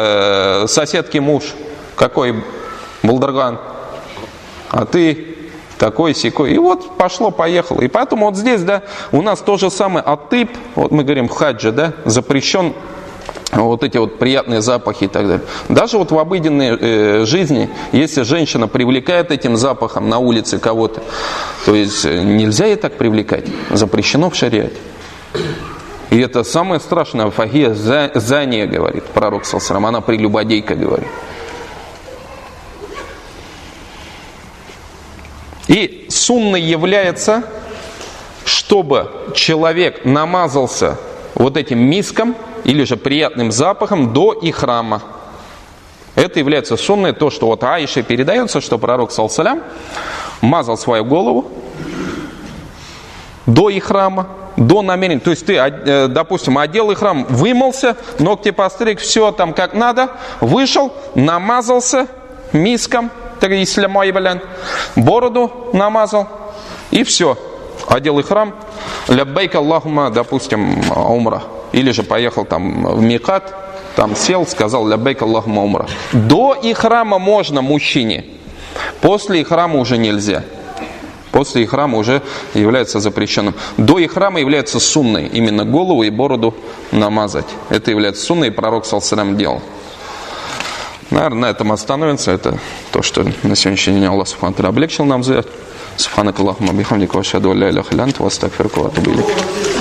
соседки муж, какой балдарган. А ты такой сякой. И вот пошло-поехало. И поэтому вот здесь, да, у нас то же самое атып, вот мы говорим в хаджи, да, запрещен вот эти вот приятные запахи и так далее. Даже вот в обыденной э, жизни, если женщина привлекает этим запахом на улице кого-то, то есть нельзя ей так привлекать, запрещено в шариате. И это самое страшное, фагия зания, говорит пророк саллаллаху алейхи ва саллям, она прелюбодейка, говорит. И сунной является, чтобы человек намазался вот этим миском или же приятным запахом до ихрама. Это является сунной, то, что вот Аише передается, что пророк саллаллаху алейхи ва саллям мазал свою голову до ихрама, до намерения. То есть ты, допустим, одел ихрам, вымылся, ногти постриг, все там как надо, вышел, намазался миском, бороду намазал, и все. Одел ихрам, ляббайк Аллахума, допустим, умра. Или же поехал там в микат, там сел, сказал ляббайк Аллахума умра. До ихрама можно мужчине, после ихрама уже нельзя. После ихрама уже является запрещенным. До ихрама является сунной, именно голову и бороду намазать. Это является сунной, и пророк саллаллаху алейхи ва саллям делал. Наверное, на этом остановимся. Это то, что на сегодняшний день Аллах субхану ва тааля облегчил нам сделать. Субханак Аллахумма бихамдика ва ашхаду ан ла иляха илля анта ва астагфирука ва атубу илейк.